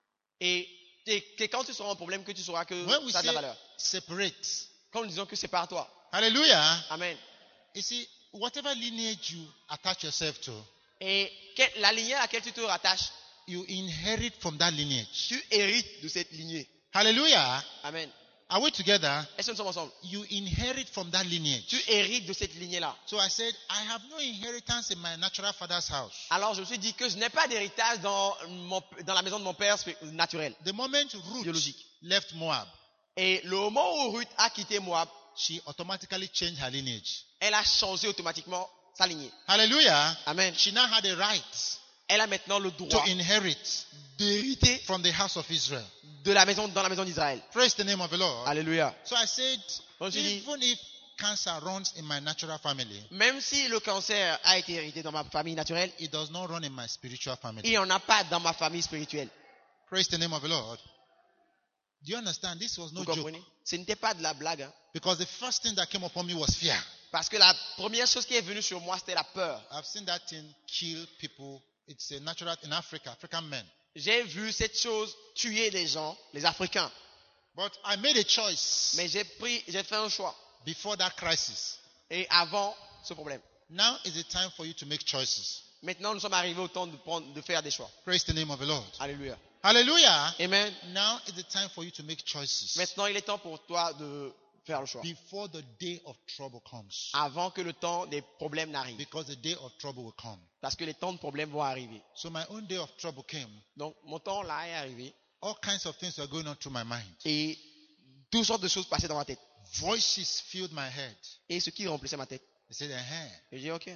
Et que quand tu seras en problème, que tu sauras que When we ça a de la say valeur. separate. Quand nous disons que c'est par toi. Hallelujah. Amen. You see, whatever lineage you attach yourself to, Et la lignée à laquelle tu te rattaches, you inherit from that lineage. tu hérites de cette lignée. Hallelujah. Amen. Are we together? Est-ce que nous sommes ensemble? You inherit from that lineage. Tu hérites de cette lignée-là. So I said, I have no inheritance in my natural father's house. Alors je me suis dit que je n'ai pas d'héritage dans la maison de mon père naturel, The moment Ruth biologique. left Moab, Et le moment où Ruth a quitté Moab, she automatically changed her lineage. elle a changé automatiquement sa lignée. Hallelujah. Amen. She now had a right elle a maintenant le to droit inherit d'hériter from the house of Israel. dans la maison d'Israël. Praise the name of the Lord. Alléluia. So I said, Donc j'ai dit, even if cancer runs in my natural family, même si le cancer a été hérité dans ma famille naturelle, it does not run in my spiritual il family. n'y en a pas dans ma famille spirituelle. Praise the name of the Lord. Do you understand? This was no Vous joke. comprenez? Ce n'était pas de la blague. Hein. Because the first thing that came upon me was fear. Parce que la première chose qui est venue sur moi, c'était la peur. I've seen that thing kill people. It's a natural in Africa, African men. J'ai vu cette chose tuer des gens, les Africains. But I made a choice Mais j'ai fait un choix. before that crisis. Et avant ce problème. Now is the time for you to make choices. Maintenant, nous sommes arrivés au temps de faire des choix. Praise the name of the Lord. Alléluia. Hallelujah. Amen. Now is the time for you to make choices. Maintenant, il est temps pour toi de faire le choix. Before the day of trouble comes. Avant que le temps des problèmes n'arrive. Because the day of trouble will come. Parce que les temps de problèmes vont arriver. So my own day of trouble came. Donc, mon temps là est arrivé. All kinds of things were going on through my mind. Et toutes sortes de choses passaient dans ma tête. Voices filled my head. Et ce qui remplissait ma tête. They said, Et j'ai dit, ok,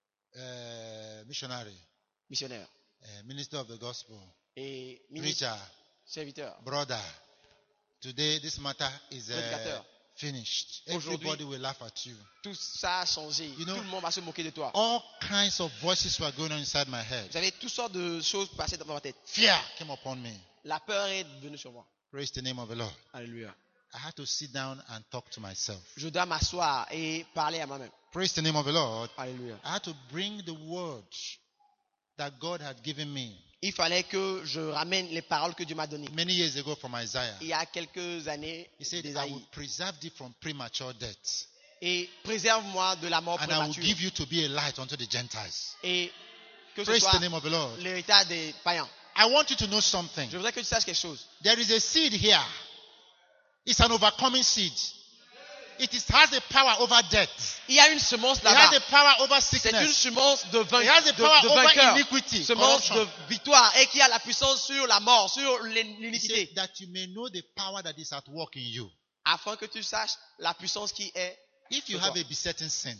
missionary, missionnaire. minister of the gospel, Et ministre, preacher, serviteur. brother. Today this matter is Prédicateur. finished. Aujourd'hui, Everybody will laugh at you. Tout ça a changé. You know, Tout le monde va se moquer de toi. All kinds of voices were going on inside my head. Vous avez toutes sortes de choses passées dans ma tête. Fear came upon me. La peur est venue sur moi. Praise the name of the Lord. Alléluia. I had to sit down and talk to myself. Je dois m'asseoir et parler à moi-même. Praise the name of the Lord. Alléluia. I had to bring the words that God had given me Il fallait que je ramène les paroles que Dieu m'a données. many years ago from Isaiah. Il y a quelques années, He said, I d'Ésaïe. will preserve thee from premature death. Et préserve-moi de la mort And I will prématurée. give you to be a light unto the Gentiles. Et que ce Praise the soit name of the Lord. l'héritage des païens. I want you to know something. Je voudrais que tu saches quelque chose. There is a seed here. It's an overcoming seed. It has the power over death. Il y a une semence It has là-bas. the power over C'est une sickness. semence de, It has the power de over vainqueur. iniquity. Semence Corruption. de victoire et qui a la puissance sur la mort, sur He l'iniquité. said that you may know the power that is at work in you. Afin que tu saches la puissance qui est. If you sur have toi. a besetting sin,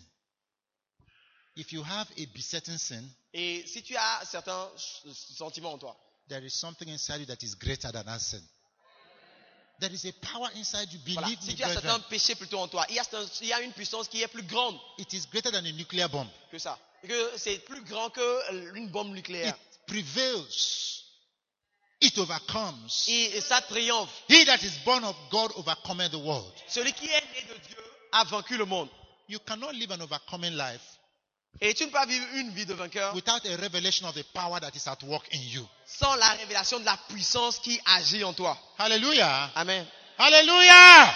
if you have a besetting sin, Et si tu as certains sentiments en toi, there is something inside you that is greater than that sin. There is a power inside you. voilà. Believe Si me, tu as certains brethren. péchés plutôt en toi, il y a une puissance qui est plus grande It is greater than a nuclear bomb. que ça. Et que c'est plus grand que une bombe nucléaire. It prevails. It overcomes. Et ça triomphe. He that is born of God overcometh the world. Celui qui est né de Dieu a vaincu le monde. You cannot live an overcoming life Et tu ne peux pas vivre une vie de vainqueur without a revelation of the power that is at work in you. sans la révélation de la puissance qui agit en toi. Hallelujah. Amen. Hallelujah.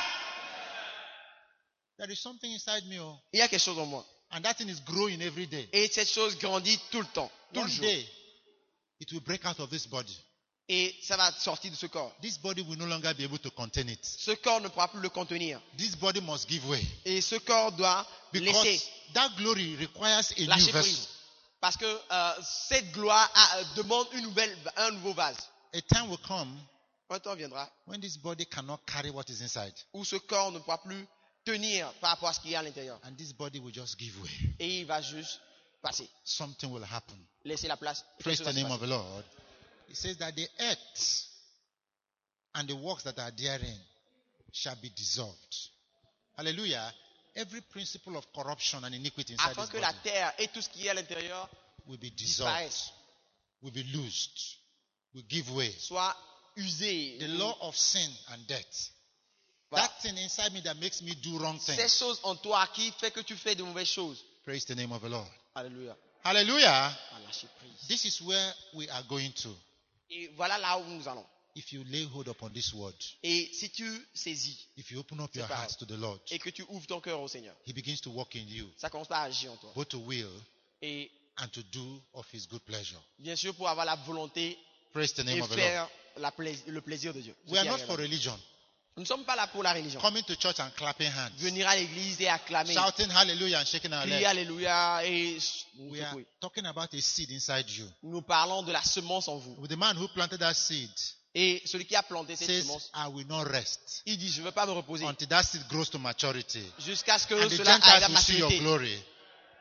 There is something inside me, oh, Il y a quelque chose en moi. and that thing is growing every day. Et cette chose grandit tout le temps, tout le One jour. day, it will break out of this body. Et ça va sortir de ce corps. This body will no longer be able to contain it. Ce corps ne pourra plus le contenir. This body must give way. Et ce corps doit Because laisser, that glory requires a new lâcher vessel. prise. Parce que cette gloire demande un nouveau vase. A time will come Un temps viendra when this body cannot carry what is inside. où ce corps ne pourra plus tenir par rapport à ce qu'il y a à l'intérieur. And this body will just give way. Et il va juste passer. Something will happen. Laisser la place. Et Praise quelque chose the va se name of passer. the Lord. It says that the earth and the works that are therein shall be dissolved. Hallelujah. Every principle of corruption and iniquity inside Afin this que la body terre et tout ce qui est à l'intérieur will be dissolved, disparaissent, will be loosed, will give way. soient usés. The law of sin and death. Voilà. That thing inside me that makes me do wrong Ces things. choses en toi qui fait que tu fais de mauvaises choses. Praise the name of the Lord. Alléluia. Hallelujah. À lâcher prise. This is where we are going to. Et voilà là où nous allons. If you lay hold upon this word, Et si tu saisis if you open up your paroles. heart to the Lord, et que tu ouvres ton cœur au Seigneur, He begins to work in you, ça commence à agir en toi. both to will Et and to do of His good pleasure. bien sûr pour avoir la volonté Praise the name et of the Lord. faire le plaisir de Dieu. Ce We are qui not est for agréable. religion. Nous ne sommes pas là pour la religion. Coming to church and clapping hands, Venir à l'église et acclamer, shouting hallelujah and shaking our crier legs. alléluia et nous We are secouer. talking about a seed inside you. Nous parlons de la semence en vous. With the man who planted that seed Et celui qui a planté cette says, semence, I will not rest il dit, je ne veux pas me reposer until that seed grows to maturity. jusqu'à ce que And the cela arrive à Gentiles will see your maturité. glory.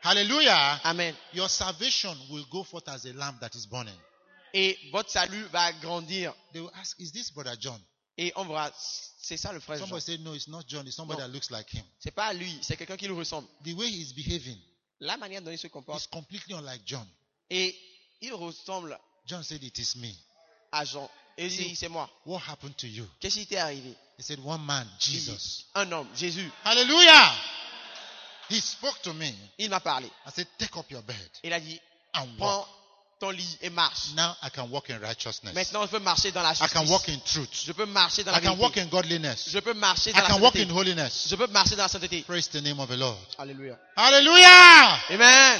Hallelujah. Amen. Your salvation will go forth as a lamp that is burning. Et votre salut va grandir. They will ask, is this brother John? Et on verra, c'est ça le frère Jean. Somebody say, no, it's not John. It's somebody No. that looks like him. C'est pas lui, c'est quelqu'un qui lui ressemble. The way he's behaving La manière dont il se is comporte. completely unlike John. Et il ressemble John said, it is me. à Jean. Et il dit, c'est moi. What happened to you? Qu'est-ce qui t'est arrivé? He said, one man, Il dit, Jesus. un homme, Jésus. Hallelujah. He spoke to me. Il m'a parlé. I said, take up your bed Il a dit, and walk. prends ton lit et marche. Now I can walk in righteousness. Maintenant, je peux marcher dans la I can walk justice. in truth. Je peux marcher dans la I can walk vérité. in godliness. Je peux marcher I dans la can walk in sainteté. holiness. Je peux marcher dans la sainteté. Praise the name of the Lord. Alléluia. Hallelujah. Amen.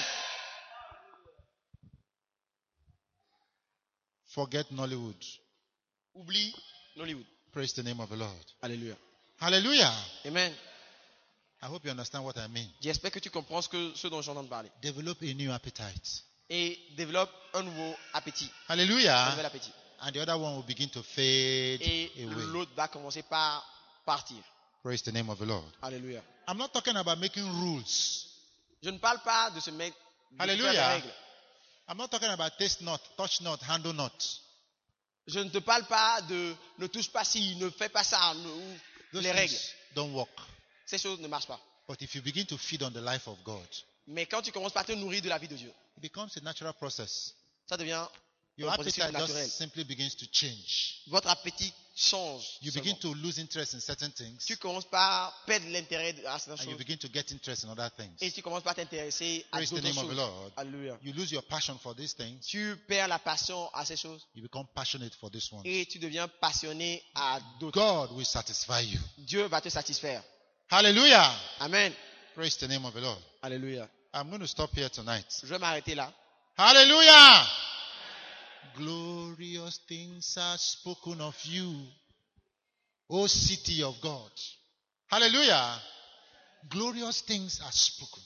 Forget Nollywood. Oublie Nollywood. Praise the name of the Lord. Alléluia. Hallelujah. Amen. I hope you understand what I mean. J'espère que tu comprends ce dont j'entends parler. Develop a new appetite. Et développe un nouveau appétit. Un Hallelujah. nouvel appétit. And the other one will begin to fade Et away. l'autre va commencer par partir. Praise the name of the Lord. Alléluia. I'm not talking about making rules. Je ne parle pas de se mettre de faire des Alléluia. règles. I'm not talking about taste not, touch not, handle not. Je ne te parle pas de ne touche pas ci, ne fais pas ça, ou Those les règles. things don't work. Ces choses ne marchent pas. But if you begin to feed on the life of God, Mais quand tu commences par te nourrir de la vie de Dieu, it becomes a natural process. ça devient Your un processus appetite naturel. just simply begins to change. Votre appétit change. You seulement. begin to lose interest in certain things, Tu commences par perdre l'intérêt à certaines and you choses. begin to get interest in other things. Et tu commences par t'intéresser à Praise the d'autres name of the choses. Lord. Alléluia. You lose your passion for these things, Tu perds la passion à ces choses you become passionate for this one. et tu deviens passionné à d'autres. God will satisfy you. Dieu va te satisfaire. Hallelujah. Amen. Praise the name of the Lord. Alléluia. I'm going to stop here tonight. Je vais m'arrêter là. Hallelujah. Glorious things are spoken of you, O city of God. Hallelujah. Glorious things are spoken,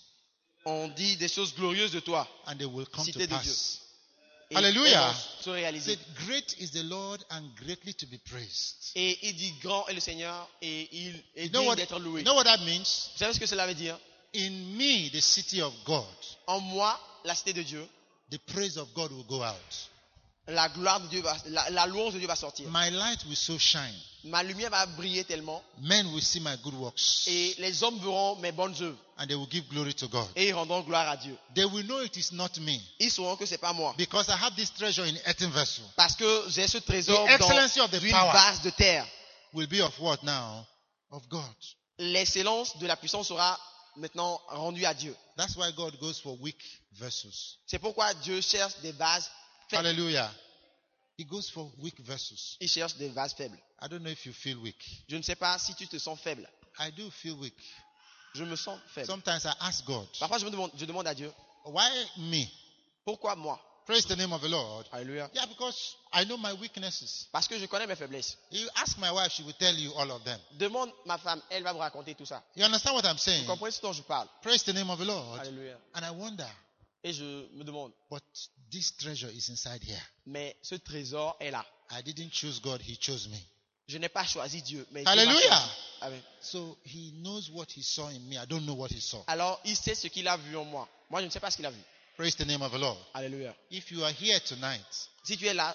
On dit des choses glorieuses de toi. and they will come Cité to de Dieu. pass. Et Hallelujah. elles vont se réaliser. Said, great is the Lord and greatly to be praised. Et il dit grand est le Seigneur et il est You know digne what, d'être loué. you know what that means? Vous savez ce que cela veut dire? In me, the city of God, En moi, la cité de Dieu, the praise of God will go out. la gloire de Dieu va, la louange de Dieu va sortir. My light will so shine. Ma lumière va briller tellement Men will see my good works, et les hommes verront mes bonnes œuvres and they will give glory to God. et ils rendront gloire à Dieu. They will know it is not me, Ils sauront que c'est pas moi because I have this treasure in earthen vessel. parce que j'ai ce trésor The excellency of the dans une power. vase de terre. Will be of what now? Of God. L'excellence de la puissance sera maintenant rendue à Dieu. That's why God goes for weak vessels. C'est pourquoi Dieu cherche des vases faibles. Hallelujah. He goes for weak vessels. Il cherche des vases faibles. I don't know if you feel weak. Je ne sais pas si tu te sens faible. I do feel weak. Je me sens faible. Sometimes I ask God, Parfois, je demande à Dieu, why me? pourquoi moi? Praise the name of the Lord. Alléluia. Yeah, because I know my weaknesses. Parce que je connais mes faiblesses. You ask my wife, she will tell you all of them. Demande ma femme, elle va vous raconter tout ça. You understand what I'm saying? Vous comprenez ce dont je parle? Praise the name of the Lord. Alléluia. And I wonder, Et je me demande, but this treasure is inside here. mais ce trésor est là. I didn't choose God, He chose me. Je n'ai pas choisi Dieu, mais Dieu m'a Hallelujah. choisi. Amen. So He knows what He saw in me. I don't know what He saw. Alors, il sait ce qu'il a vu en moi. Moi, je ne sais pas ce qu'il a vu. Praise the name of the Lord. Alléluia. If you are here tonight, Si tu es là,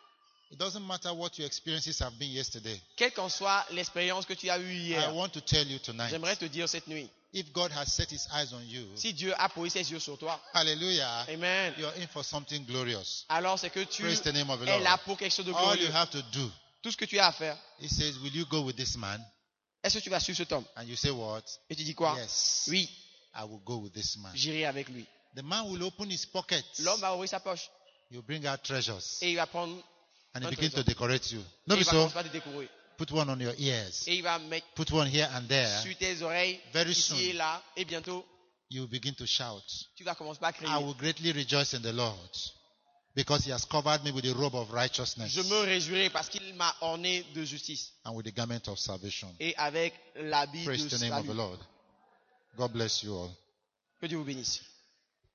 it doesn't matter what your experiences have been yesterday. quelle qu'en soit l'expérience que tu as eue I hier, want to tell you tonight, j'aimerais te dire cette nuit, if God has set His eyes on you, si Dieu a posé ses yeux sur toi, hallelujah, Amen, you're in for something glorious. alors c'est que tu Praise the name of the es là Lord. pour quelque chose de All you glorieux. have to do, Tout ce que tu as à faire, He says, will you go with this man? est-ce que tu vas suivre cet homme? And you say what? Et tu dis quoi? Yes, Oui, I will go with this man. j'irai avec lui. The man will open his pockets. L'homme va ouvrir sa poche He'll bring out treasures. et il va prendre And he un begin to trésor. decorate you. Et No, il va so commencer par te découvrir. put one on your ears. Et il va mettre Put one here and there. sur tes oreilles, Very ici soon. et là, et bientôt, You will begin to shout. tu vas commencer par crier. I will greatly rejoice in the Lord, because He has covered me with the robe of righteousness Je me réjouirai parce qu'il m'a orné de justice and with the garment of salvation. et avec l'habit Praise de the name of the salut. Lord. God bless you all. Que Dieu vous bénisse.